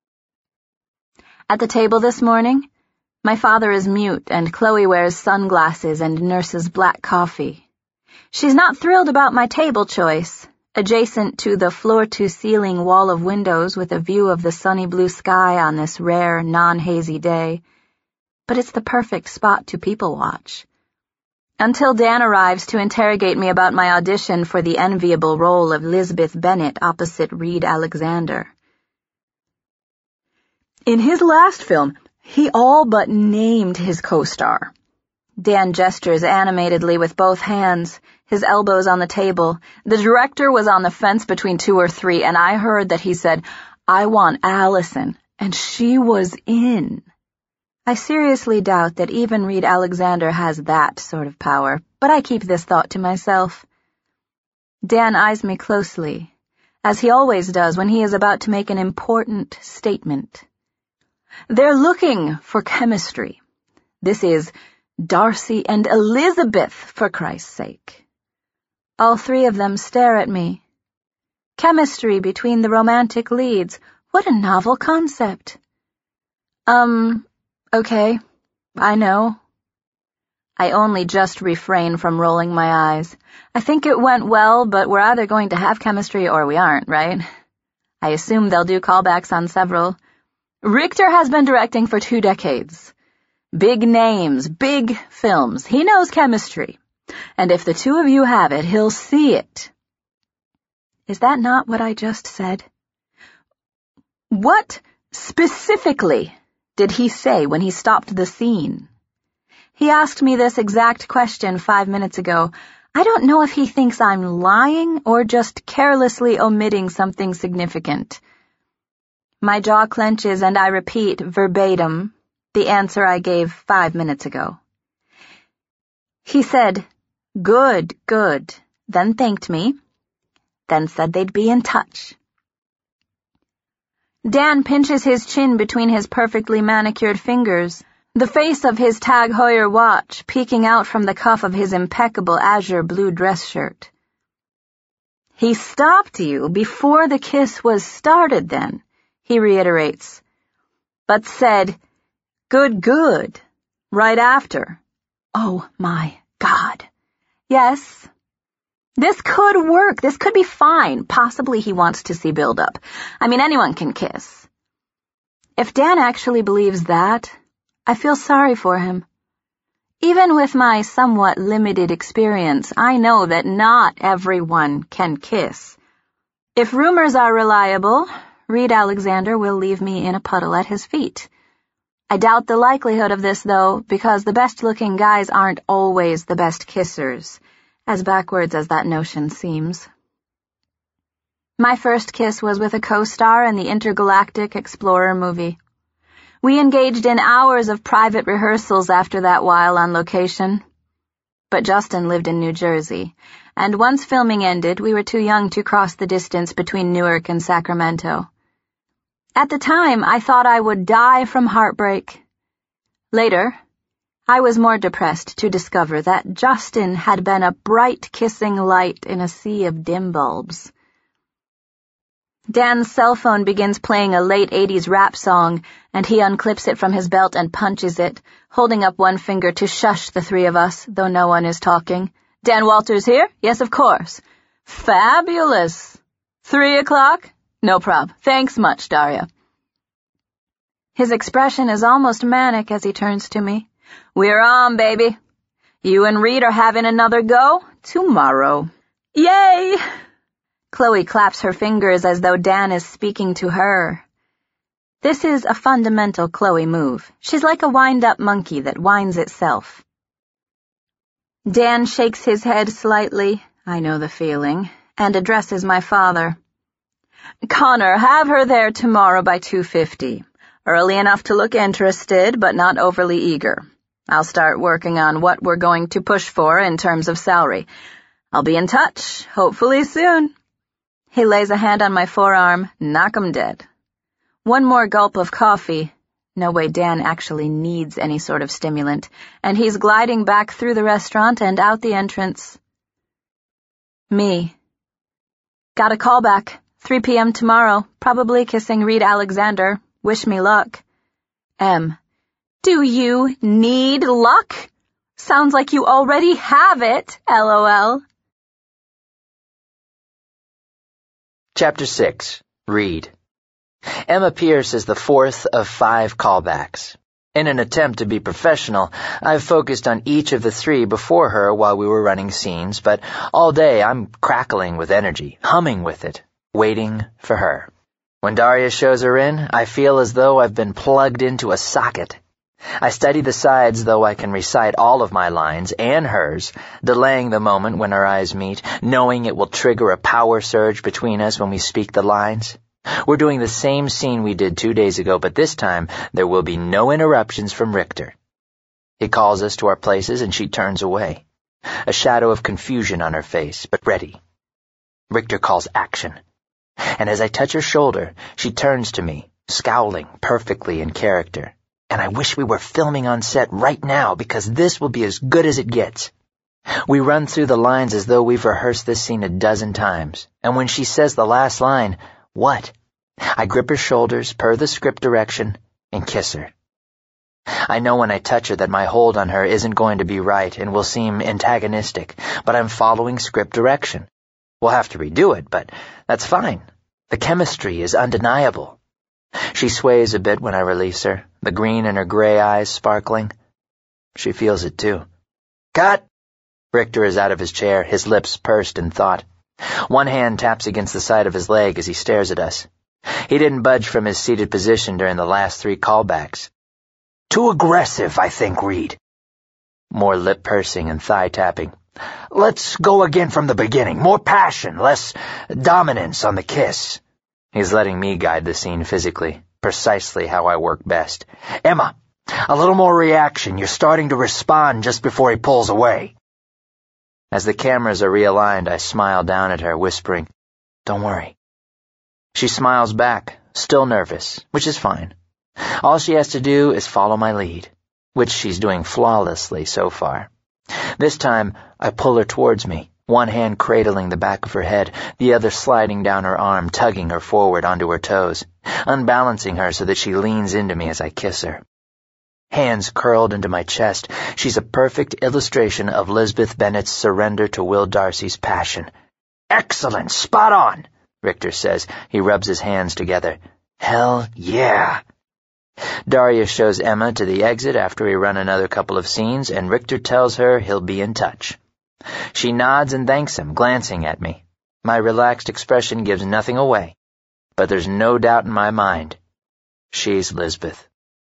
At the table this morning, my father is mute and Chloe wears sunglasses and nurses black coffee. She's not thrilled about my table choice, adjacent to the floor-to-ceiling wall of windows with a view of the sunny blue sky on this rare, non-hazy day, but it's the perfect spot to people watch. Until Dan arrives to interrogate me about my audition for the enviable role of Lisbeth Bennett opposite Reed Alexander. In his last film, he all but named his co-star. Dan gestures animatedly with both hands, his elbows on the table. The director was on the fence between 2 or 3, and I heard that he said, "I want Allison," and she was in. I seriously doubt that even Reed Alexander has that sort of power, but I keep this thought to myself. Dan eyes me closely, as he always does when he is about to make an important statement. They're looking for chemistry. This is Darcy and Elizabeth, for Christ's sake. All 3 of them stare at me. Chemistry between the romantic leads. What a novel concept. Okay, I know. I only just refrain from rolling my eyes. I think it went well, but we're either going to have chemistry or we aren't, right? I assume they'll do callbacks on several. Richter has been directing for 2 decades. Big names, big films. He knows chemistry. And if the 2 of you have it, he'll see it. Is that not what I just said? What specifically did he say when he stopped the scene? He asked me this exact question 5 minutes ago. I don't know if he thinks I'm lying or just carelessly omitting something significant. My jaw clenches and I repeat verbatim the answer I gave 5 minutes ago. He said, "Good, good," then thanked me, then said they'd be in touch. Dan pinches his chin between his perfectly manicured fingers, the face of his Tag Heuer watch peeking out from the cuff of his impeccable azure blue dress shirt. "He stopped you before the kiss was started then," he reiterates, "but said, 'Good, good,' right after." Oh my God. Yes. This could work. This could be fine. Possibly he wants to see build-up. I mean, anyone can kiss. If Dan actually believes that, I feel sorry for him. Even with my somewhat limited experience, I know that not everyone can kiss. If rumors are reliable, Reed Alexander will leave me in a puddle at his feet. I doubt the likelihood of this, though, because the best-looking guys aren't always the best kissers, as backwards as that notion seems. My first kiss was with a co-star in the Intergalactic Explorer movie. We engaged in hours of private rehearsals after that while on location. But Justin lived in New Jersey, and once filming ended, we were too young to cross the distance between Newark and Sacramento. At the time, I thought I would die from heartbreak. Later, I was more depressed to discover that Justin had been a bright kissing light in a sea of dim bulbs. Dan's cell phone begins playing a late 80s rap song, and he unclips it from his belt and punches it, holding up one finger to shush the three of us, though no one is talking. "Dan Walters here? Yes, of course." "Fabulous. 3 o'clock? No prob. Thanks much, Daria." His expression is almost manic as he turns to me. "We're on, baby. You and Reed are having another go tomorrow." "Yay!" Chloe claps her fingers as though Dan is speaking to her. This is a fundamental Chloe move. She's like a wind-up monkey that winds itself. Dan shakes his head slightly, I know the feeling, and addresses my father. "Connor, have her there tomorrow by 2:50. Early enough to look interested, but not overly eager. I'll start working on what we're going to push for in terms of salary. I'll be in touch, hopefully soon." He lays a hand on my forearm, knock 'em dead. One more gulp of coffee. No way Dan actually needs any sort of stimulant, and he's gliding back through the restaurant and out the entrance. Me. Got a call back. 3 p.m. tomorrow. Probably kissing Reed Alexander. Wish me luck. M. Do you need luck? Sounds like you already have it, LOL. Chapter 6. Reed. Emma Pierce is the fourth of 5 callbacks. In an attempt to be professional, I've focused on each of the 3 before her while we were running scenes, but all day I'm crackling with energy, humming with it, waiting for her. When Daria shows her in, I feel as though I've been plugged into a socket. I study the sides though I can recite all of my lines and hers, delaying the moment when our eyes meet, knowing it will trigger a power surge between us when we speak the lines. We're doing the same scene we did 2 days ago, but this time there will be no interruptions from Richter. He calls us to our places and she turns away, a shadow of confusion on her face, but ready. Richter calls action. And as I touch her shoulder, she turns to me, scowling perfectly in character. And I wish we were filming on set right now because this will be as good as it gets. We run through the lines as though we've rehearsed this scene a dozen times. And when she says the last line, "What?" I grip her shoulders per the script direction and kiss her. I know when I touch her that my hold on her isn't going to be right and will seem antagonistic, but I'm following script direction. We'll have to redo it, but that's fine. The chemistry is undeniable. She sways a bit when I release her, the green in her gray eyes sparkling. She feels it too. "Cut!" Richter is out of his chair, his lips pursed in thought. One hand taps against the side of his leg as he stares at us. He didn't budge from his seated position during the last 3 callbacks. "Too aggressive, I think, Reed." More lip pursing and thigh tapping. Let's go again from the beginning. More passion, less dominance on the kiss. He's letting me guide the scene physically, precisely how I work best. Emma, a little more reaction. You're starting to respond just before he pulls away. As the cameras are realigned, I smile down at her, whispering, "Don't worry." She smiles back, still nervous, which is fine. All she has to do is follow my lead, which she's doing flawlessly so far. This time, I pull her towards me, one hand cradling the back of her head, the other sliding down her arm, tugging her forward onto her toes, unbalancing her so that she leans into me as I kiss her. Hands curled into my chest, she's a perfect illustration of Lisbeth Bennet's surrender to Will Darcy's passion. "Excellent! Spot on!" Richter says. He rubs his hands together. "Hell yeah!" Daria shows Emma to the exit after we run another couple of scenes, and Richter tells her he'll be in touch. She nods and thanks him, glancing at me. My relaxed expression gives nothing away, but there's no doubt in my mind. She's Lisbeth.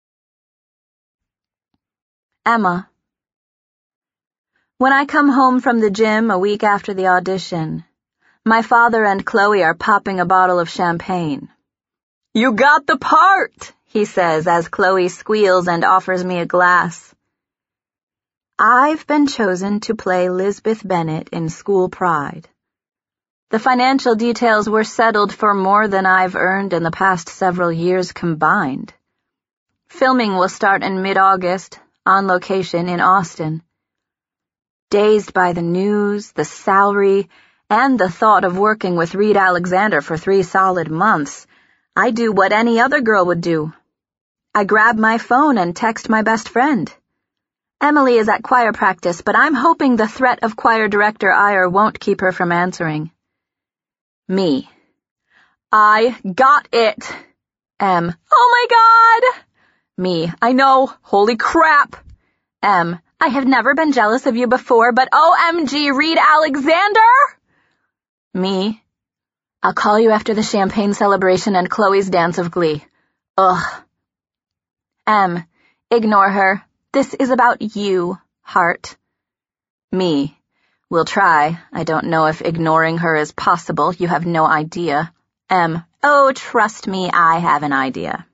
Emma. When I come home from the gym a week after the audition, my father and Chloe are popping a bottle of champagne. "You got the part," he says as Chloe squeals and offers me a glass. I've been chosen to play Lisbeth Bennet in School Pride. The financial details were settled for more than I've earned in the past several years combined. Filming will start in mid-August, on location in Austin. Dazed by the news, the salary, and the thought of working with Reed Alexander for 3 solid months, I do what any other girl would do. I grab my phone and text my best friend. Emily is at choir practice, but I'm hoping the threat of choir director Iyer won't keep her from answering. Me. "I got it." M. "Oh my God." Me. "I know. Holy crap." M. "I have never been jealous of you before, but OMG, Reed Alexander." Me. "I'll call you after the champagne celebration and Chloe's dance of glee." Ugh. M. "Ignore her. This is about you, heart." Me. "We'll try. I don't know if ignoring her is possible. You have no idea." M. "Oh, trust me, I have an idea."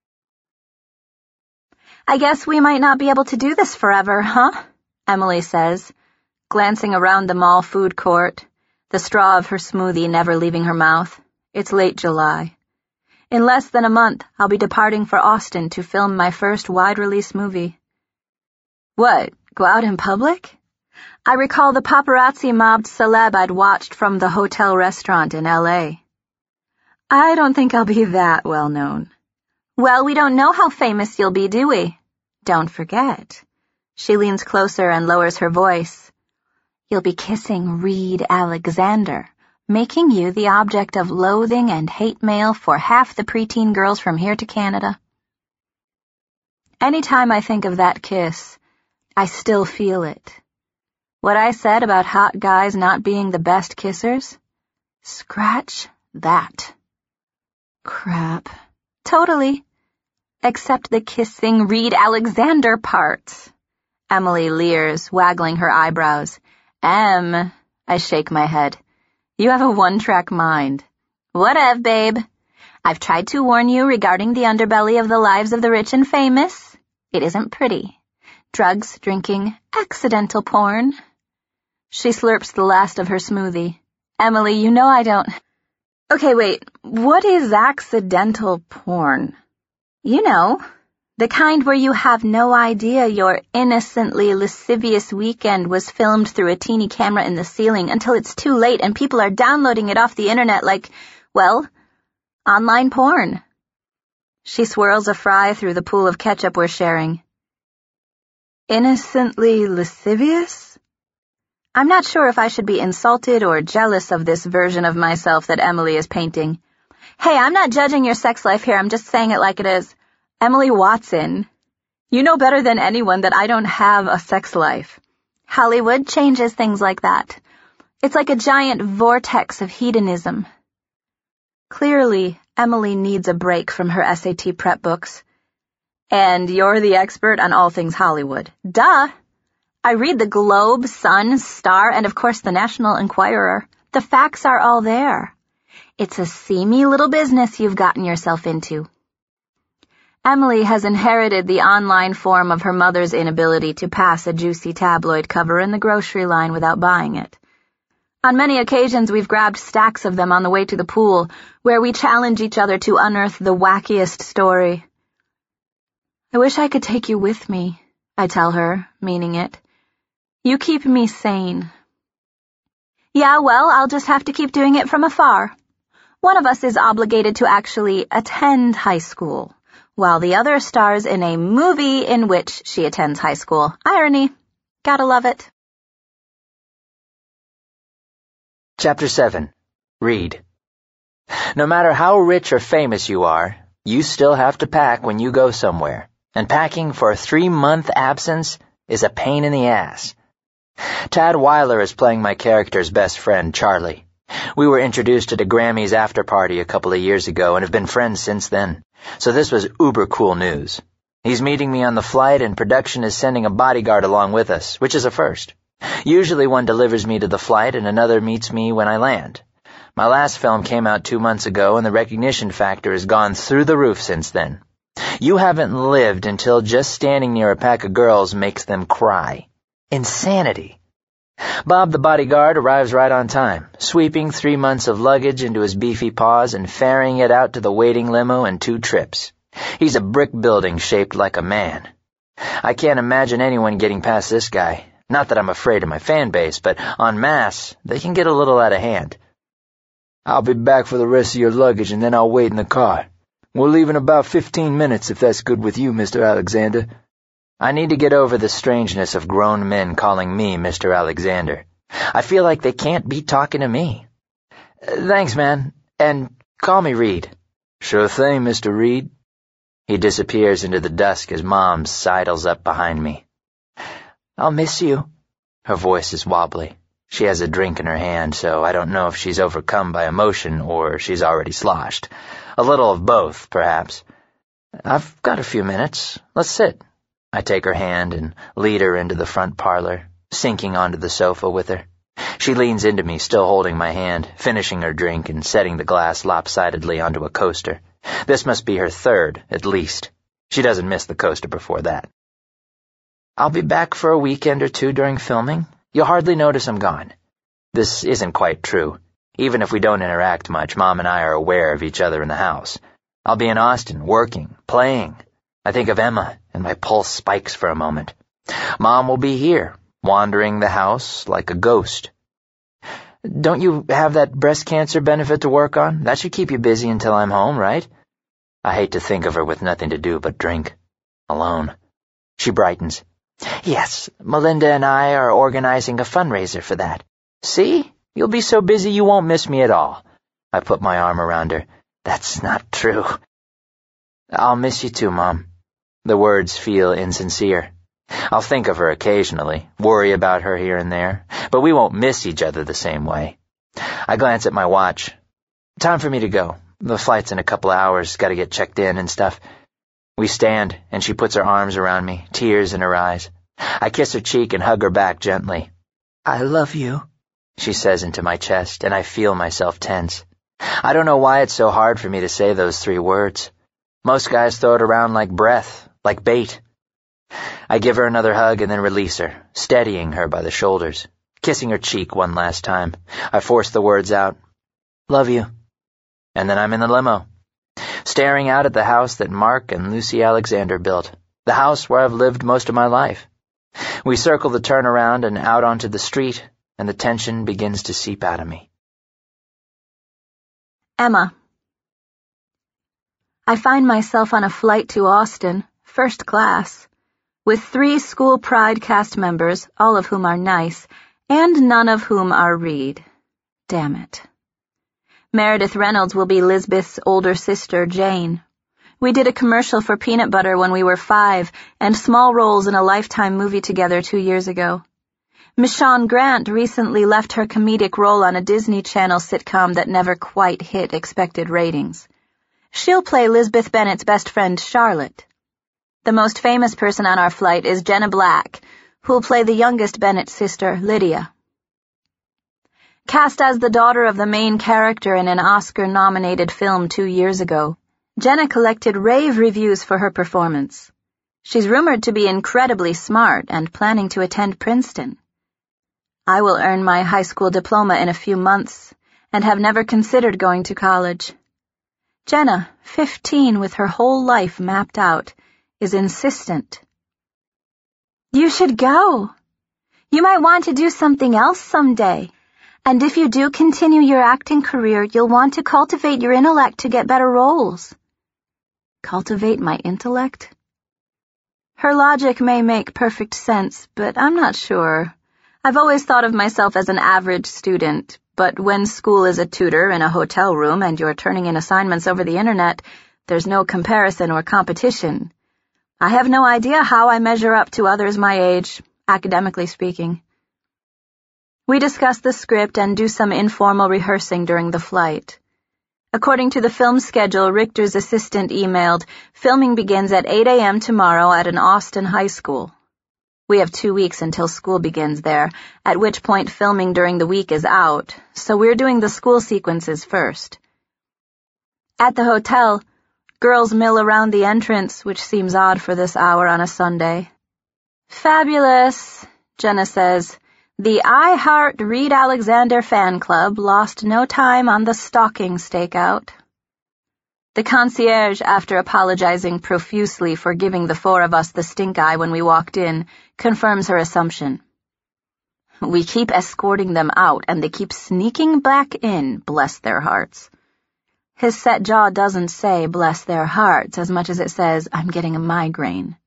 "I guess we might not be able to do this forever, huh?" Emily says, glancing around the mall food court, the straw of her smoothie never leaving her mouth. It's late July. In less than a month, I'll be departing for Austin to film my first wide-release movie. What, go out in public? I recall the paparazzi-mobbed celeb I'd watched from the hotel restaurant in L.A. I don't think I'll be that well known. Well, we don't know how famous you'll be, do we? Don't forget. She leans closer and lowers her voice. You'll be kissing Reed Alexander, making you the object of loathing and hate mail for half the preteen girls from here to Canada. Anytime I think of that kiss, I still feel it. What I said about hot guys not being the best kissers? Scratch that. Crap. Totally. Except the kissing Reed Alexander part. Emily leers, waggling her eyebrows. I shake my head. You have a one-track mind. Whatever, babe. I've tried to warn you regarding the underbelly of the lives of the rich and famous. It isn't pretty. Drugs, drinking, accidental porn. She slurps the last of her smoothie. Emily, you know I don't... Okay, wait. What is accidental porn? You know, the kind where you have no idea your innocently lascivious weekend was filmed through a teeny camera in the ceiling until it's too late and people are downloading it off the internet like, well, online porn. She swirls a fry through the pool of ketchup we're sharing. Innocently lascivious? I'm not sure if I should be insulted or jealous of this version of myself that Emily is painting. Hey, I'm not judging your sex life here, I'm just saying it like it is. Emily Watson, you know better than anyone that I don't have a sex life. Hollywood changes things like that. It's like a giant vortex of hedonism. Clearly, Emily needs a break from her SAT prep books. And you're the expert on all things Hollywood. Duh! I read the Globe, Sun, Star, and of course the National Enquirer. The facts are all there. It's a seamy little business you've gotten yourself into. Emily has inherited the online form of her mother's inability to pass a juicy tabloid cover in the grocery line without buying it. On many occasions we've grabbed stacks of them on the way to the pool, where we challenge each other to unearth the wackiest story. I wish I could take you with me, I tell her, meaning it. You keep me sane. Yeah, well, I'll just have to keep doing it from afar. One of us is obligated to actually attend high school, while the other stars in a movie in which she attends high school. Irony. Gotta love it. Chapter 7. Read. No matter how rich or famous you are, you still have to pack when you go somewhere, and packing for a 3-month absence is a pain in the ass. Tad Weiler is playing my character's best friend, Charlie. We were introduced at a Grammys after-party a couple of years ago and have been friends since then, so this was uber cool news. He's meeting me on the flight, and production is sending a bodyguard along with us, which is a first. Usually one delivers me to the flight and another meets me when I land. My last film came out 2 months ago, and the recognition factor has gone through the roof since then. You haven't lived until just standing near a pack of girls makes them cry. Insanity. Bob the bodyguard arrives right on time, sweeping 3 months of luggage into his beefy paws and ferrying it out to the waiting limo in 2 trips. He's a brick building shaped like a man. I can't imagine anyone getting past this guy. Not that I'm afraid of my fan base, but en masse, they can get a little out of hand. I'll be back for the rest of your luggage, and then I'll wait in the car. We'll leave in about 15 minutes, if that's good with you, Mr. Alexander. I need to get over the strangeness of grown men calling me Mr. Alexander. I feel like they can't be talking to me. Thanks, man. And call me Reed. Sure thing, Mr. Reed. He disappears into the dusk as Mom sidles up behind me. I'll miss you. Her voice is wobbly. She has a drink in her hand, so I don't know if she's overcome by emotion or she's already sloshed. A little of both, perhaps. I've got a few minutes. Let's sit. I take her hand and lead her into the front parlor, sinking onto the sofa with her. She leans into me, still holding my hand, finishing her drink and setting the glass lopsidedly onto a coaster. This must be her third, at least. She doesn't miss the coaster before that. I'll be back for a weekend or 2 during filming. You'll hardly notice I'm gone. This isn't quite true. Even if we don't interact much, Mom and I are aware of each other in the house. I'll be in Austin, working, playing. I think of Emma, and my pulse spikes for a moment. Mom will be here, wandering the house like a ghost. Don't you have that breast cancer benefit to work on? That should keep you busy until I'm home, right? I hate to think of her with nothing to do but drink. Alone. She brightens. Yes, Melinda and I are organizing a fundraiser for that. See? You'll be so busy you won't miss me at all. I put my arm around her. That's not true. I'll miss you too, Mom. The words feel insincere. I'll think of her occasionally, worry about her here and there, but we won't miss each other the same way. I glance at my watch. Time for me to go. The flight's in a couple of hours, gotta get checked in and stuff. We stand, and she puts her arms around me, tears in her eyes. I kiss her cheek and hug her back gently. I love you, she says into my chest, and I feel myself tense. I don't know why it's so hard for me to say those 3 words. Most guys throw it around like breath, like bait. I give her another hug and then release her, steadying her by the shoulders, kissing her cheek one last time. I force the words out. Love you. And then I'm in the limo, staring out at the house that Mark and Lucy Alexander built, the house where I've lived most of my life. We circle the turnaround and out onto the street, and the tension begins to seep out of me. Emma. I find myself on a flight to Austin, first class, with 3 School Pride cast members, all of whom are nice, and none of whom are Reed. Damn it. Meredith Reynolds will be Lisbeth's older sister, Jane. We did a commercial for peanut butter when we were 5, and small roles in a Lifetime movie together 2 years ago. Michonne Grant recently left her comedic role on a Disney Channel sitcom that never quite hit expected ratings. She'll play Lisbeth Bennet's best friend, Charlotte. The most famous person on our flight is Jenna Black, who'll play the youngest Bennett sister, Lydia. Cast as the daughter of the main character in an Oscar-nominated film 2 years ago, Jenna collected rave reviews for her performance. She's rumored to be incredibly smart and planning to attend Princeton. I will earn my high school diploma in a few months and have never considered going to college. Jenna, 15 with her whole life mapped out, is insistent. You should go. You might want to do something else someday. And if you do continue your acting career, you'll want to cultivate your intellect to get better roles. Cultivate my intellect? Her logic may make perfect sense, but I'm not sure. I've always thought of myself as an average student, but when school is a tutor in a hotel room and you're turning in assignments over the internet, there's no comparison or competition. I have no idea how I measure up to others my age, academically speaking. We discuss the script and do some informal rehearsing during the flight. According to the film schedule, Richter's assistant emailed, filming begins at 8 a.m. tomorrow at an Austin high school. We have 2 weeks until school begins there, at which point filming during the week is out, so we're doing the school sequences first. At the hotel, girls mill around the entrance, which seems odd for this hour on a Sunday. Fabulous, Jenna says. The I Heart Reed Alexander fan club lost no time on the stalking stakeout. The concierge, after apologizing profusely for giving the 4 of us the stink eye when we walked in, confirms her assumption. We keep escorting them out, and they keep sneaking back in, bless their hearts. His set jaw doesn't say bless their hearts as much as it says, I'm getting a migraine.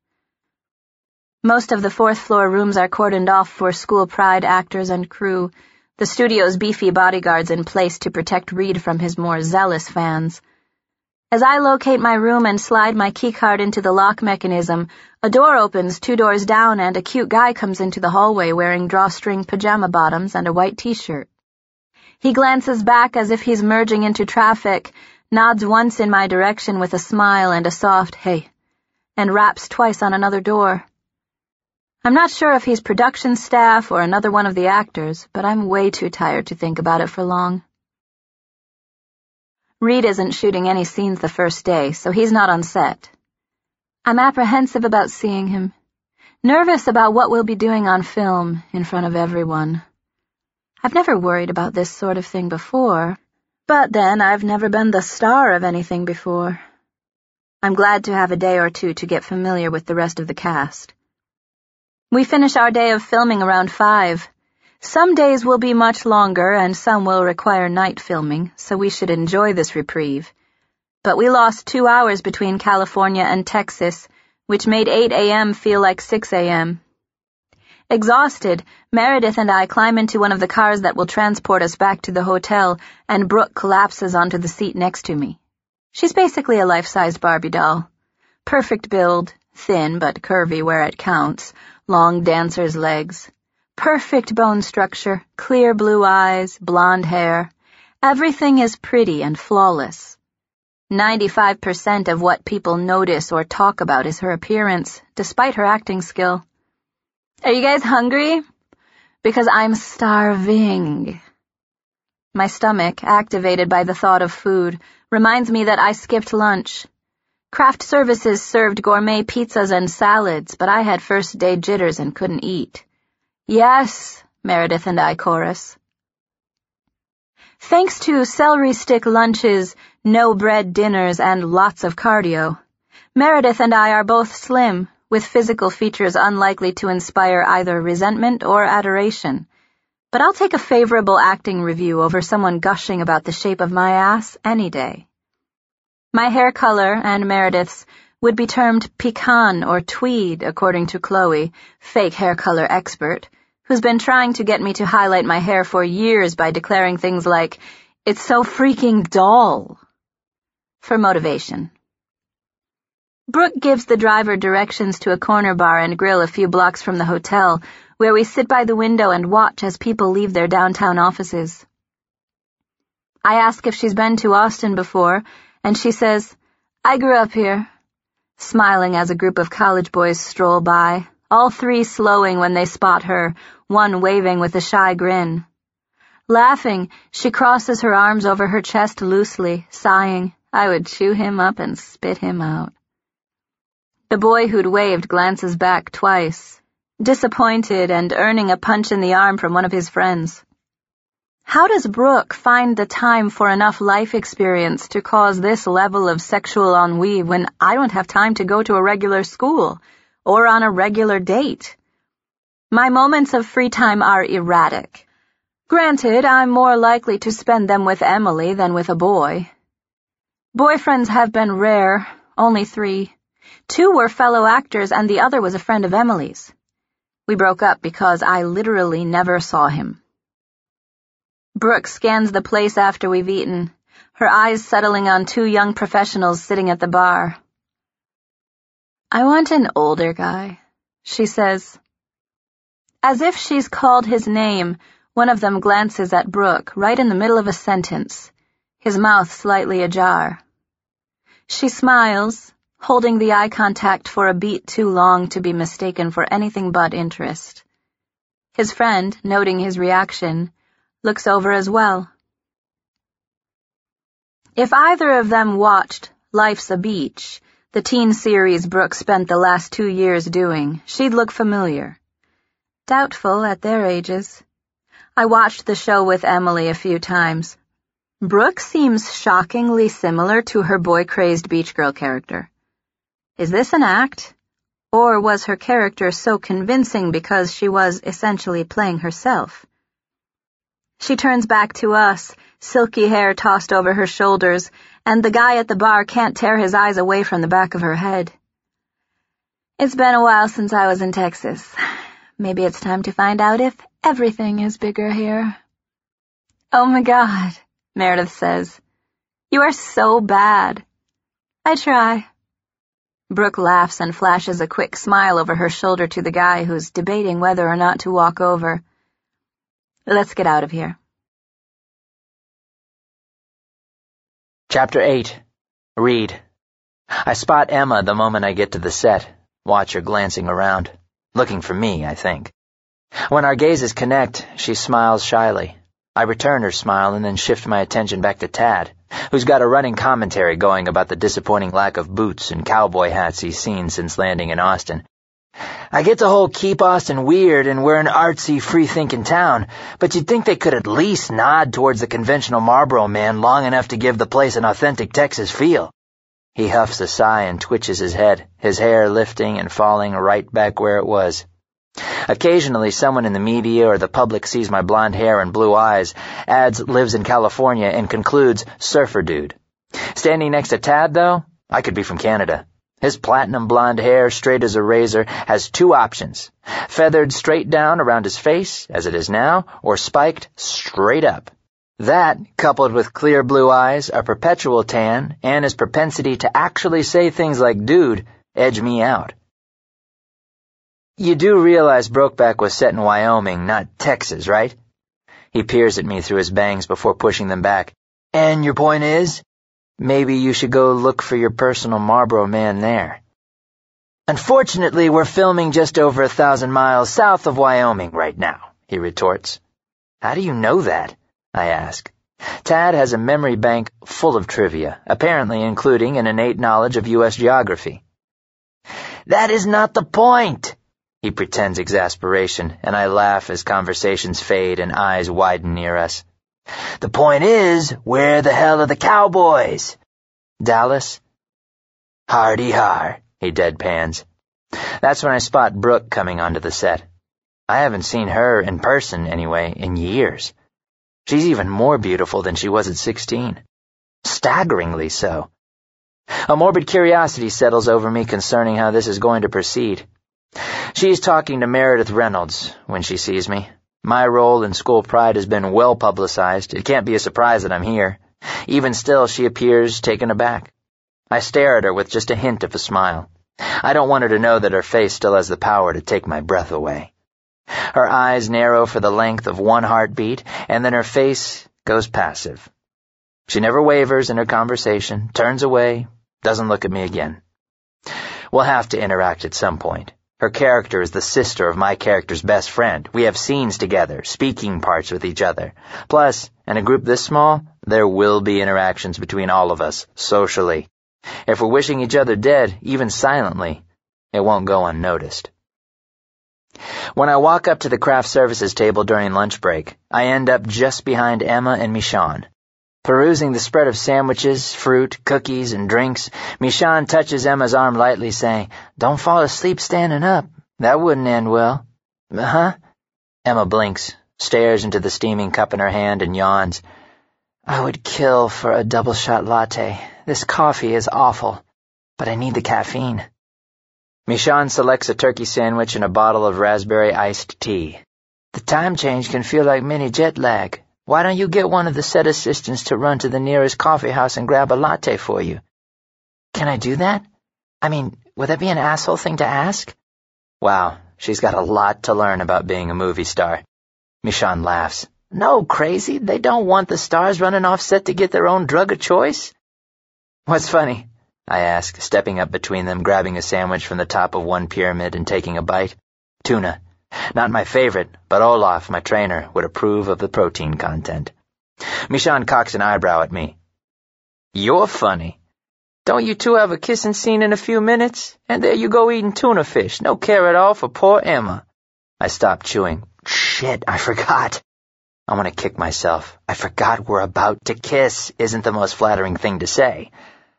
Most of the 4th floor rooms are cordoned off for school pride actors and crew, the studio's beefy bodyguards in place to protect Reed from his more zealous fans. As I locate my room and slide my keycard into the lock mechanism, a door opens 2 doors down and a cute guy comes into the hallway wearing drawstring pajama bottoms and a white t-shirt. He glances back as if he's merging into traffic, nods once in my direction with a smile and a soft, hey, and raps twice on another door. I'm not sure if he's production staff or another one of the actors, but I'm way too tired to think about it for long. Reed isn't shooting any scenes the first day, so he's not on set. I'm apprehensive about seeing him, nervous about what we'll be doing on film in front of everyone. I've never worried about this sort of thing before, but then I've never been the star of anything before. I'm glad to have a day or two to get familiar with the rest of the cast. We finish our day of filming around 5. Some days will be much longer and some will require night filming, so we should enjoy this reprieve. But we lost 2 hours between California and Texas, which made 8 a.m. feel like 6 a.m. Exhausted, Meredith and I climb into one of the cars that will transport us back to the hotel, and Brooke collapses onto the seat next to me. She's basically a life-sized Barbie doll. Perfect build, thin but curvy where it counts, long dancer's legs. Perfect bone structure, clear blue eyes, blonde hair. Everything is pretty and flawless. 95% of what people notice or talk about is her appearance, despite her acting skill. Are you guys hungry? Because I'm starving. My stomach, activated by the thought of food, reminds me that I skipped lunch. Craft services served gourmet pizzas and salads, but I had first-day jitters and couldn't eat. Yes, Meredith and I chorus. Thanks to celery stick lunches, no bread dinners, and lots of cardio, Meredith and I are both slim, with physical features unlikely to inspire either resentment or adoration. But I'll take a favorable acting review over someone gushing about the shape of my ass any day. My hair color and Meredith's would be termed pecan or tweed, according to Chloe, fake hair color expert, who's been trying to get me to highlight my hair for years by declaring things like, "It's so freaking dull," for motivation. Brooke gives the driver directions to a corner bar and grill a few blocks from the hotel, where we sit by the window and watch as people leave their downtown offices. I ask if she's been to Austin before, and she says, "I grew up here," smiling as a group of college boys stroll by, all three slowing when they spot her, one waving with a shy grin. Laughing, she crosses her arms over her chest loosely, sighing, "I would chew him up and spit him out." The boy who'd waved glances back twice, disappointed and earning a punch in the arm from one of his friends. How does Brooke find the time for enough life experience to cause this level of sexual ennui when I don't have time to go to a regular school or on a regular date? My moments of free time are erratic. Granted, I'm more likely to spend them with Emily than with a boy. Boyfriends have been rare, only 3. 2 were fellow actors and the other was a friend of Emily's. We broke up because I literally never saw him. Brooke scans the place after we've eaten, her eyes settling on 2 young professionals sitting at the bar. "I want an older guy," she says. As if she's called his name, one of them glances at Brooke right in the middle of a sentence, his mouth slightly ajar. She smiles, holding the eye contact for a beat too long to be mistaken for anything but interest. His friend, noting his reaction, looks over as well. If either of them watched Life's a Beach, the teen series Brooke spent the last 2 years doing, she'd look familiar. Doubtful at their ages. I watched the show with Emily a few times. Brooke seems shockingly similar to her boy-crazed beach girl character. Is this an act? Or was her character so convincing because she was essentially playing herself? She turns back to us, silky hair tossed over her shoulders, and the guy at the bar can't tear his eyes away from the back of her head. "It's been a while since I was in Texas. Maybe it's time to find out if everything is bigger here." "Oh my God," Meredith says. "You are so bad." "I try." Brooke laughs and flashes a quick smile over her shoulder to the guy who's debating whether or not to walk over. "Let's get out of here." Chapter 8. Read. I spot Emma the moment I get to the set, watch her glancing around. Looking for me, I think. When our gazes connect, she smiles shyly. I return her smile and then shift my attention back to Tad, who's got a running commentary going about the disappointing lack of boots and cowboy hats he's seen since landing in Austin. I get the whole keep Austin weird and we're an artsy, free-thinking town, but you'd think they could at least nod towards the conventional Marlboro Man long enough to give the place an authentic Texas feel. He huffs a sigh and twitches his head, his hair lifting and falling right back where it was. Occasionally someone in the media or the public sees my blonde hair and blue eyes, adds lives in California, and concludes surfer dude. Standing next to Tad, though, I could be from Canada. His platinum blonde hair, straight as a razor, has 2 options. Feathered straight down around his face, as it is now, or spiked straight up. That, coupled with clear blue eyes, a perpetual tan, and his propensity to actually say things like dude, edge me out. You do realize Brokeback was set in Wyoming, not Texas, right? He peers at me through his bangs before pushing them back. And your point is? Maybe you should go look for your personal Marlboro Man there. Unfortunately, we're filming just over 1,000 miles south of Wyoming right now, he retorts. How do you know that? I ask. Tad has a memory bank full of trivia, apparently including an innate knowledge of U.S. geography. That is not the point. He pretends exasperation, and I laugh as conversations fade and eyes widen near us. The point is, where the hell are the cowboys? Dallas? Hardy har, he deadpans. That's when I spot Brooke coming onto the set. I haven't seen her in person, anyway, in years. She's even more beautiful than she was at 16. Staggeringly so. A morbid curiosity settles over me concerning how this is going to proceed. She's talking to Meredith Reynolds when she sees me. My role in School Pride has been well publicized. It can't be a surprise that I'm here. Even still, she appears taken aback. I stare at her with just a hint of a smile. I don't want her to know that her face still has the power to take my breath away. Her eyes narrow for the length of one heartbeat, and then her face goes passive. She never wavers in her conversation, turns away, doesn't look at me again. We'll have to interact at some point. Her character is the sister of my character's best friend. We have scenes together, speaking parts with each other. Plus, in a group this small, there will be interactions between all of us, socially. If we're wishing each other dead, even silently, it won't go unnoticed. When I walk up to the craft services table during lunch break, I end up just behind Emma and Michonne. Perusing the spread of sandwiches, fruit, cookies, and drinks, Michonne touches Emma's arm lightly, saying, "Don't fall asleep standing up. That wouldn't end well." "Huh?" Emma blinks, stares into the steaming cup in her hand, and yawns. "I would kill for a double-shot latte. This coffee is awful, but I need the caffeine." Michonne selects a turkey sandwich and a bottle of raspberry iced tea. "The time change can feel like mini jet lag. Why don't you get one of the set assistants to run to the nearest coffee house and grab a latte for you?" "Can I do that? I mean, would that be an asshole thing to ask?" Wow, she's got a lot to learn about being a movie star. Michonne laughs. "No, crazy. They don't want the stars running off set to get their own drug of choice." "What's funny?" I ask, stepping up between them, grabbing a sandwich from the top of one pyramid and taking a bite. Tuna. Not my favorite, but Olaf, my trainer, would approve of the protein content. Michonne cocks an eyebrow at me. "You're funny. Don't you two have a kissing scene in a few minutes? And there you go eating tuna fish. No care at all for poor Emma." I stop chewing. Shit, I forgot. I want to kick myself. I forgot we're about to kiss isn't the most flattering thing to say.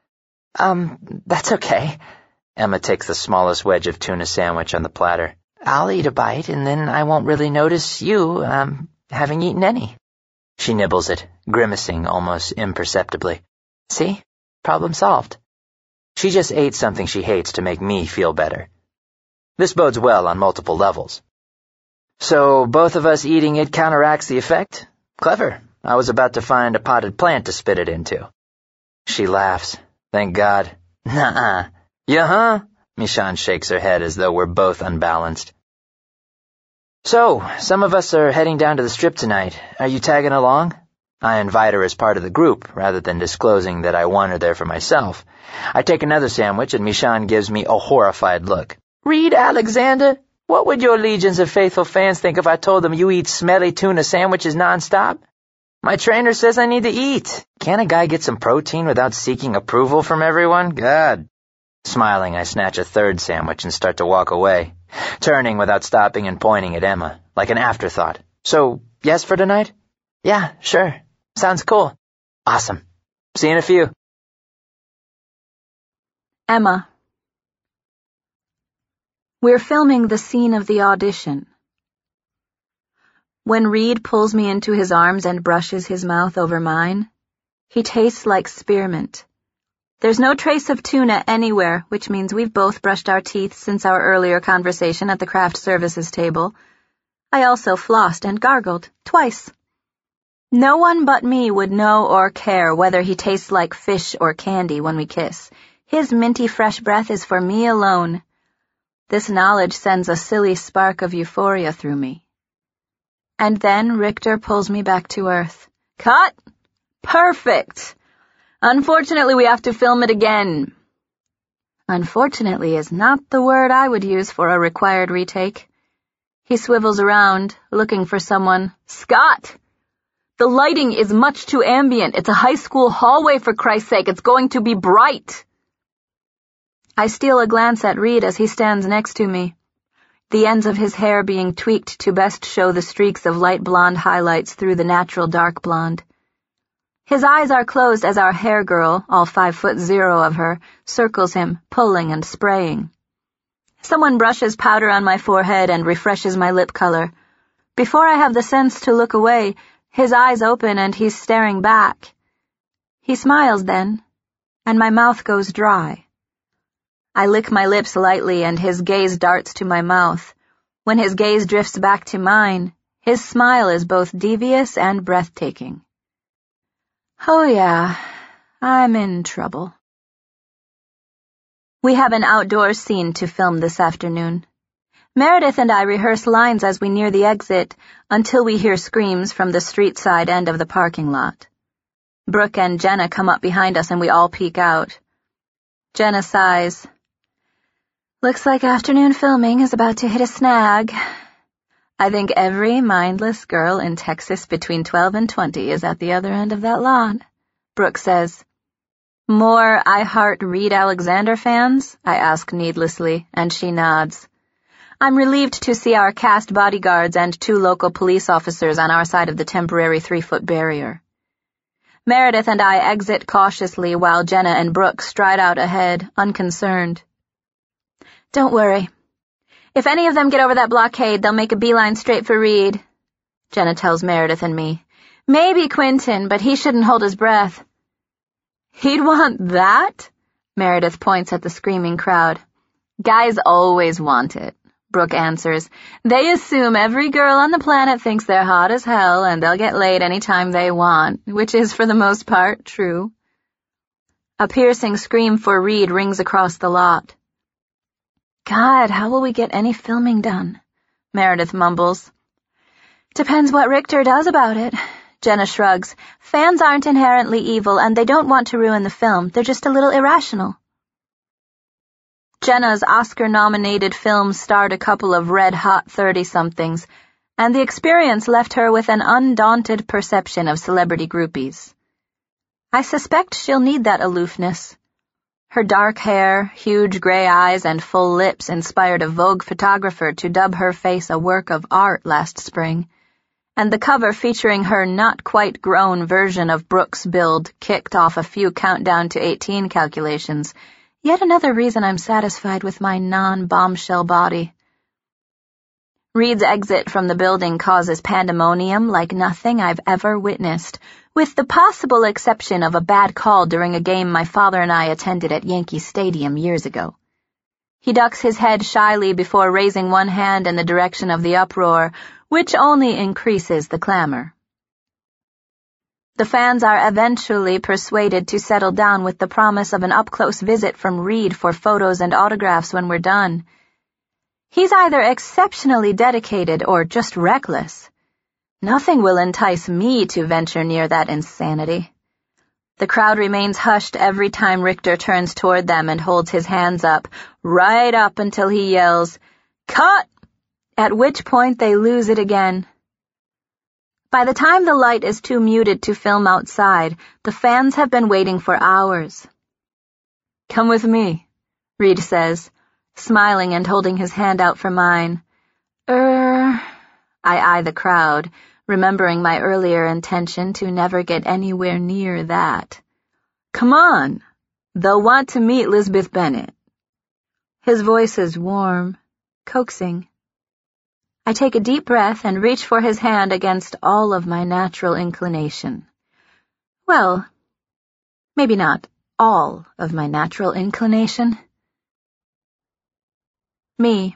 That's okay." Emma takes the smallest wedge of tuna sandwich on the platter. "I'll eat a bite, and then I won't really notice you, having eaten any." She nibbles it, grimacing almost imperceptibly. "See? Problem solved." She just ate something she hates to make me feel better. This bodes well on multiple levels. So both of us eating it counteracts the effect? Clever. I was about to find a potted plant to spit it into. She laughs. Thank God. Nuh-uh. Yeah-huh? Michonne shakes her head as though we're both unbalanced. "So, some of us are heading down to the strip tonight. Are you tagging along?" I invite her as part of the group, rather than disclosing that I want her there for myself. I take another sandwich, and Michonne gives me a horrified look. "Reed Alexander, what would your legions of faithful fans think if I told them you eat smelly tuna sandwiches nonstop? My trainer says I need to eat. Can't a guy get some protein without seeking approval from everyone? God." Smiling, I snatch a third sandwich and start to walk away, turning without stopping and pointing at Emma, like an afterthought. "So, yes for tonight?" "Yeah, sure. Sounds cool." "Awesome. See you in a few." Emma. We're filming the scene of the audition. When Reed pulls me into his arms and brushes his mouth over mine, he tastes like spearmint. There's no trace of tuna anywhere, which means we've both brushed our teeth since our earlier conversation at the craft services table. I also flossed and gargled, twice. No one but me would know or care whether he tastes like fish or candy when we kiss. His minty fresh breath is for me alone. This knowledge sends a silly spark of euphoria through me. And then Richter pulls me back to earth. "Cut! Perfect! Unfortunately, we have to film it again." Unfortunately is not the word I would use for a required retake. He swivels around, looking for someone. "Scott! The lighting is much too ambient. It's a high school hallway, for Christ's sake. It's going to be bright." I steal a glance at Reed as he stands next to me, the ends of his hair being tweaked to best show the streaks of light blonde highlights through the natural dark blonde. His eyes are closed as our hair girl, all 5'0" of her, circles him, pulling and spraying. Someone brushes powder on my forehead and refreshes my lip color. Before I have the sense to look away, his eyes open and he's staring back. He smiles then, and my mouth goes dry. I lick my lips lightly and his gaze darts to my mouth. When his gaze drifts back to mine, his smile is both devious and breathtaking. Oh yeah, I'm in trouble. We have an outdoors scene to film this afternoon. Meredith and I rehearse lines as we near the exit until we hear screams from the street side end of the parking lot. Brooke and Jenna come up behind us and we all peek out. Jenna sighs. Looks like afternoon filming is about to hit a snag. I think every mindless girl in Texas between 12 and 20 is at the other end of that lot, Brooke says. More I Heart Reed Alexander fans? I ask needlessly, and she nods. I'm relieved to see our cast bodyguards and 2 local police officers on our side of the temporary 3-foot barrier. Meredith and I exit cautiously while Jenna and Brooke stride out ahead, unconcerned. Don't worry. If any of them get over that blockade, they'll make a beeline straight for Reed, Jenna tells Meredith and me. Maybe Quentin, but he shouldn't hold his breath. He'd want that? Meredith points at the screaming crowd. Guys always want it, Brooke answers. They assume every girl on the planet thinks they're hot as hell and they'll get laid any time they want, which is for the most part true. A piercing scream for Reed rings across the lot. God, how will we get any filming done? Meredith mumbles. Depends what Richter does about it. Jenna shrugs. Fans aren't inherently evil and they don't want to ruin the film. They're just a little irrational. Jenna's Oscar-nominated film starred a couple of red-hot 30-somethings, and the experience left her with an undaunted perception of celebrity groupies. I suspect she'll need that aloofness. Her dark hair, huge gray eyes, and full lips inspired a Vogue photographer to dub her face a work of art last spring, and the cover featuring her not-quite-grown version of Brooke's build kicked off a few countdown to 18 calculations. Yet another reason I'm satisfied with my non-bombshell body. Reed's exit from the building causes pandemonium like nothing I've ever witnessed, with the possible exception of a bad call during a game my father and I attended at Yankee Stadium years ago. He ducks his head shyly before raising one hand in the direction of the uproar, which only increases the clamor. The fans are eventually persuaded to settle down with the promise of an up-close visit from Reed for photos and autographs when we're done. He's either exceptionally dedicated or just reckless. Nothing will entice me to venture near that insanity. The crowd remains hushed every time Richter turns toward them and holds his hands up, right up until he yells, "Cut!" at which point they lose it again. By the time the light is too muted to film outside, the fans have been waiting for hours. "Come with me," Reed says, smiling and holding his hand out for mine. I eye the crowd, remembering my earlier intention to never get anywhere near that. "Come on. They'll want to meet Lisbeth Bennett." His voice is warm, coaxing. I take a deep breath and reach for his hand against all of my natural inclination. Well, maybe not all of my natural inclination. Me.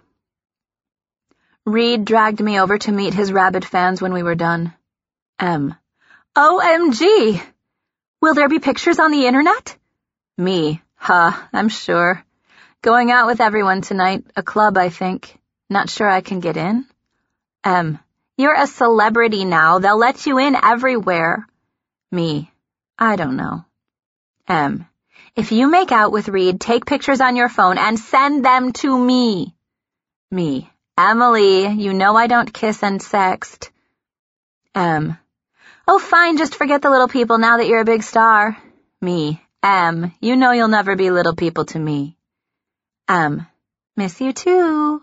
Reed dragged me over to meet his rabid fans when we were done. M. OMG! Will there be pictures on the internet? Me. I'm sure. Going out with everyone tonight, a club, I think. Not sure I can get in? M. You're a celebrity now. They'll let you in everywhere. Me. I don't know. M. If you make out with Reed, take pictures on your phone and send them to me. Me. Emily, you know I don't kiss and sext. M. Oh, fine, just forget the little people now that you're a big star. Me. M. You know you'll never be little people to me. M. Miss you too.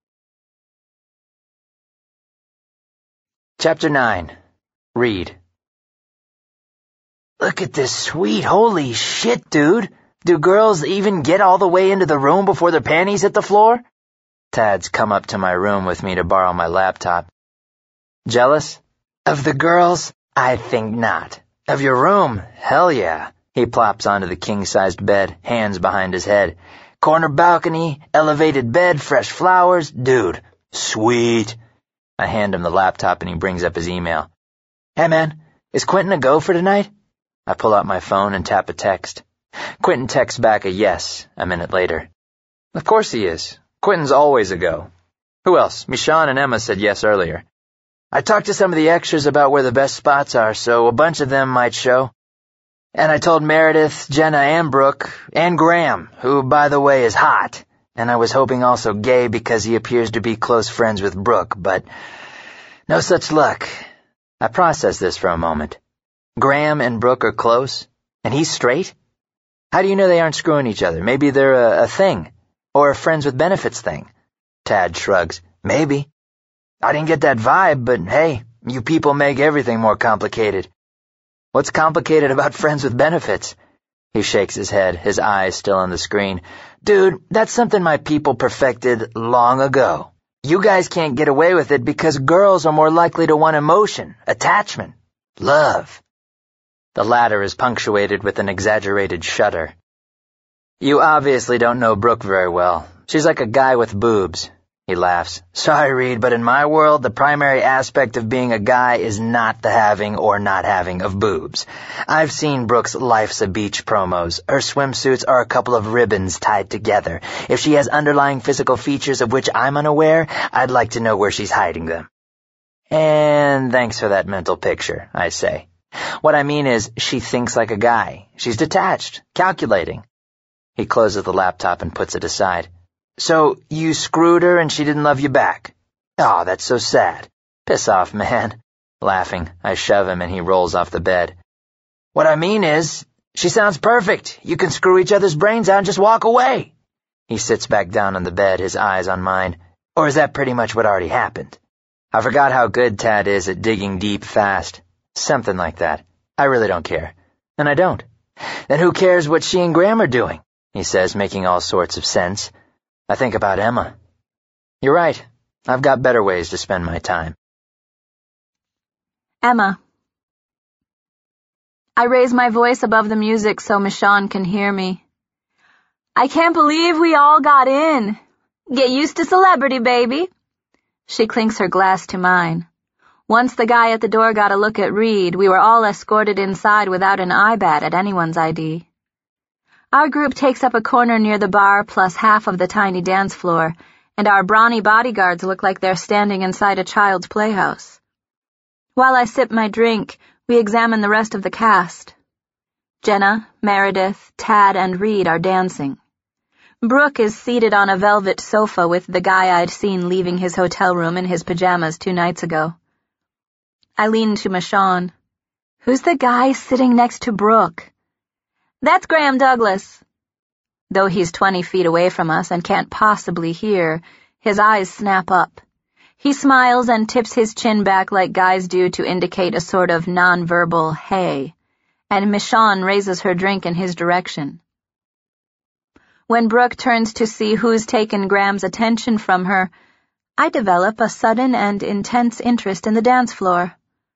Chapter 9. Reed. Look at this suite. Holy shit, dude. Do girls even get all the way into the room before their panties hit the floor? Tad's come up to my room with me to borrow my laptop. Jealous? Of the girls? I think not. Of your room? Hell yeah. He plops onto the king-sized bed, hands behind his head. Corner balcony, elevated bed, fresh flowers. Dude, sweet. I hand him the laptop and he brings up his email. Hey man, is Quentin a go for tonight? I pull out my phone and tap a text. Quentin texts back a yes a minute later. Of course he is. Quentin's always a go. Who else? Michonne and Emma said yes earlier. I talked to some of the extras about where the best spots are, so a bunch of them might show. And I told Meredith, Jenna, and Brooke, and Graham, who, by the way, is hot. and I was hoping also gay because he appears to be close friends with Brooke, but no such luck. I processed this for a moment. Graham and Brooke are close, and he's straight? How do you know they aren't screwing each other? Maybe they're a thing, or a friends with benefits thing. Tad shrugs. Maybe. I didn't get that vibe, but hey, you people make everything more complicated. What's complicated about friends with benefits? He shakes his head, his eyes still on the screen. Dude, that's something my people perfected long ago. You guys can't get away with it because girls are more likely to want emotion, attachment, love. The latter is punctuated with an exaggerated shudder. You obviously don't know Brooke very well. She's like a guy with boobs. He laughs. Sorry, Reed, but in my world, the primary aspect of being a guy is not the having or not having of boobs. I've seen Brooke's Life's a Beach promos. Her swimsuits are a couple of ribbons tied together. If she has underlying physical features of which I'm unaware, I'd like to know where she's hiding them. And thanks for that mental picture, I say. What I mean is, she thinks like a guy. She's detached, calculating. He closes the laptop and puts it aside. So, you screwed her and she didn't love you back? Oh, that's so sad. Piss off, man. Laughing, I shove him and he rolls off the bed. What I mean is, she sounds perfect. You can screw each other's brains out and just walk away. He sits back down on the bed, his eyes on mine. Or is that pretty much what already happened? I forgot how good Tad is at digging deep fast. Something like that. I really don't care. And I don't. Then who cares what she and Graham are doing? He says, making all sorts of sense. I think about Emma. You're right. I've got better ways to spend my time. Emma. I raise my voice above the music so Michonne can hear me. I can't believe we all got in. Get used to celebrity, baby. She clinks her glass to mine. Once the guy at the door got a look at Reed, we were all escorted inside without an IBAT at anyone's ID. Our group takes up a corner near the bar plus half of the tiny dance floor, and our brawny bodyguards look like they're standing inside a child's playhouse. While I sip my drink, we examine the rest of the cast. Jenna, Meredith, Tad, and Reed are dancing. Brooke is seated on a velvet sofa with the guy I'd seen leaving his hotel room in his pajamas 2 nights ago. I lean to Michonne. Who's the guy sitting next to Brooke? That's Graham Douglas. Though he's 20 feet away from us and can't possibly hear, his eyes snap up. He smiles and tips his chin back like guys do to indicate a sort of nonverbal hey, and Michonne raises her drink in his direction. When Brooke turns to see who's taken Graham's attention from her, I develop a sudden and intense interest in the dance floor.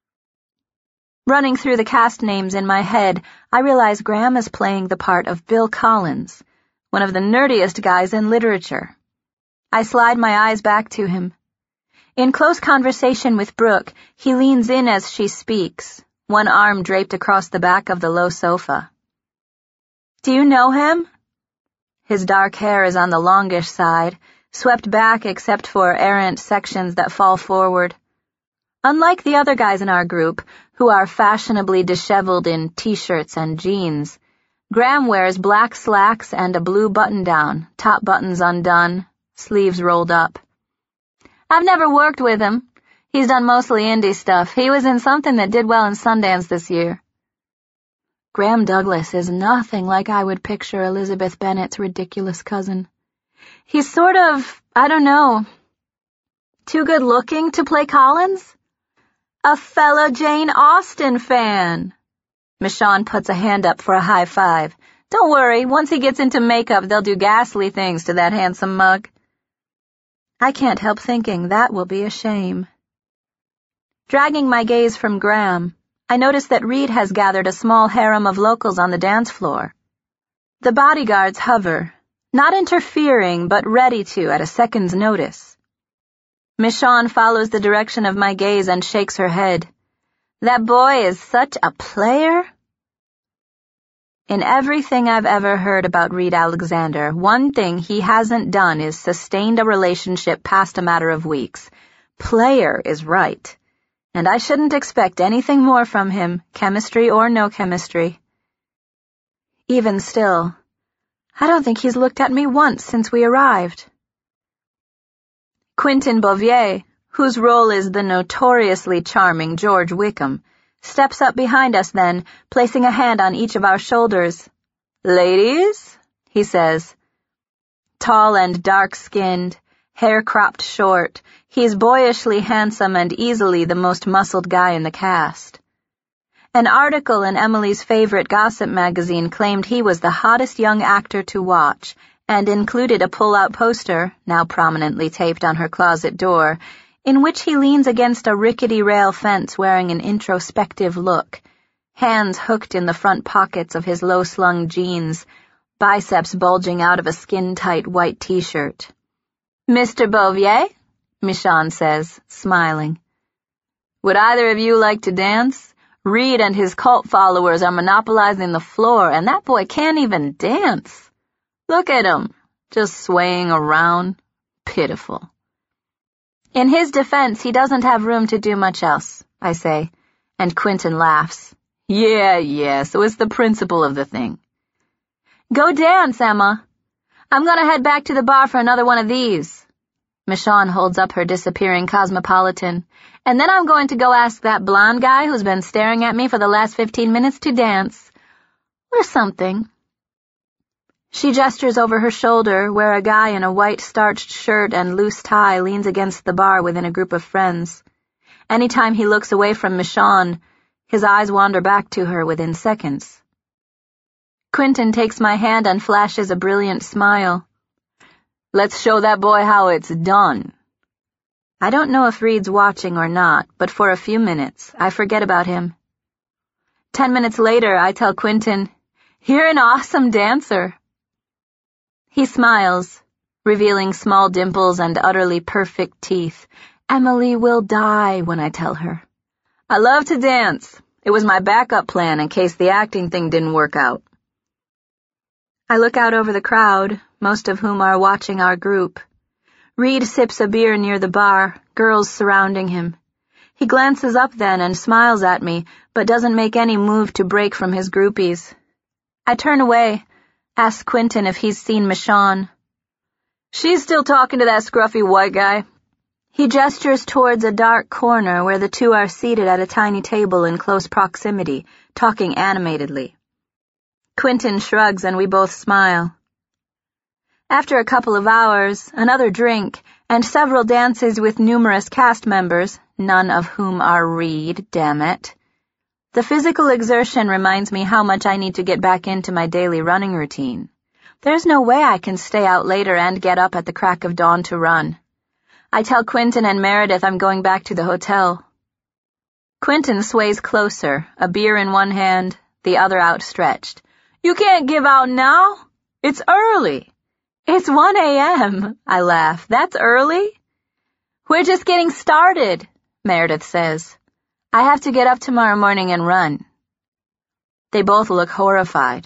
Running through the cast names in my head, I realize Graham is playing the part of Bill Collins, one of the nerdiest guys in literature. I slide my eyes back to him. In close conversation with Brooke, he leans in as she speaks, one arm draped across the back of the low sofa. Do you know him? His dark hair is on the longish side, swept back except for errant sections that fall forward. Unlike the other guys in our group, who are fashionably disheveled in t-shirts and jeans, Graham wears black slacks and a blue button-down, top buttons undone, sleeves rolled up. I've never worked with him. He's done mostly indie stuff. He was in something that did well in Sundance this year. Graham Douglas is nothing like I would picture Elizabeth Bennet's ridiculous cousin. He's sort of, I don't know, too good-looking to play Collins? A fellow Jane Austen fan. Michonne puts a hand up for a high five. Don't worry, once he gets into makeup, they'll do ghastly things to that handsome mug. I can't help thinking that will be a shame. Dragging my gaze from Graham, I notice that Reed has gathered a small harem of locals on the dance floor. The bodyguards hover, not interfering, but ready to at a second's notice. Michonne follows the direction of my gaze and shakes her head. That boy is such a player. In everything I've ever heard about Reed Alexander, one thing he hasn't done is sustained a relationship past a matter of weeks. Player is right. And I shouldn't expect anything more from him, chemistry or no chemistry. Even still, I don't think he's looked at me once since we arrived. Quentin Bouvier, whose role is the notoriously charming George Wickham, steps up behind us then, placing a hand on each of our shoulders. "Ladies," he says. Tall and dark-skinned, hair cropped short, he's boyishly handsome and easily the most muscled guy in the cast. An article in Emily's favorite gossip magazine claimed he was the hottest young actor to watch, and included a pull-out poster, now prominently taped on her closet door, in which he leans against a rickety rail fence wearing an introspective look, hands hooked in the front pockets of his low-slung jeans, biceps bulging out of a skin-tight white t-shirt. "Mr. Bouvier," Michonne says, smiling. "Would either of you like to dance? Reed and his cult followers are monopolizing the floor, and that boy can't even dance. Look at him, just swaying around. Pitiful." In his defense, he doesn't have room to do much else, I say, and Quentin laughs. Yeah, so it's the principle of the thing. "Go dance, Emma. I'm gonna head back to the bar for another one of these." Michonne holds up her disappearing Cosmopolitan. "And then I'm going to go ask that blonde guy who's been staring at me for the last 15 minutes to dance. Or something." She gestures over her shoulder, where a guy in a white starched shirt and loose tie leans against the bar within a group of friends. Anytime he looks away from Michonne, his eyes wander back to her within seconds. Quentin takes my hand and flashes a brilliant smile. "Let's show that boy how it's done." I don't know if Reed's watching or not, but for a few minutes, I forget about him. 10 minutes later, I tell Quentin, "You're an awesome dancer." He smiles, revealing small dimples and utterly perfect teeth. Emily will die when I tell her. "I love to dance. It was my backup plan in case the acting thing didn't work out." I look out over the crowd, most of whom are watching our group. Reed sips a beer near the bar, girls surrounding him. He glances up then and smiles at me, but doesn't make any move to break from his groupies. I turn away, ask Quentin if he's seen Michonne. "She's still talking to that scruffy white guy." He gestures towards a dark corner where the two are seated at a tiny table in close proximity, talking animatedly. Quentin shrugs and we both smile. After a couple of hours, another drink, and several dances with numerous cast members, none of whom are Reed, damn it. The physical exertion reminds me how much I need to get back into my daily running routine. There's no way I can stay out later and get up at the crack of dawn to run. I tell Quentin and Meredith I'm going back to the hotel. Quentin sways closer, a beer in one hand, the other outstretched. "You can't give out now. It's early." "It's 1 a.m., I laugh. "That's early?" "We're just getting started," Meredith says. "I have to get up tomorrow morning and run." They both look horrified.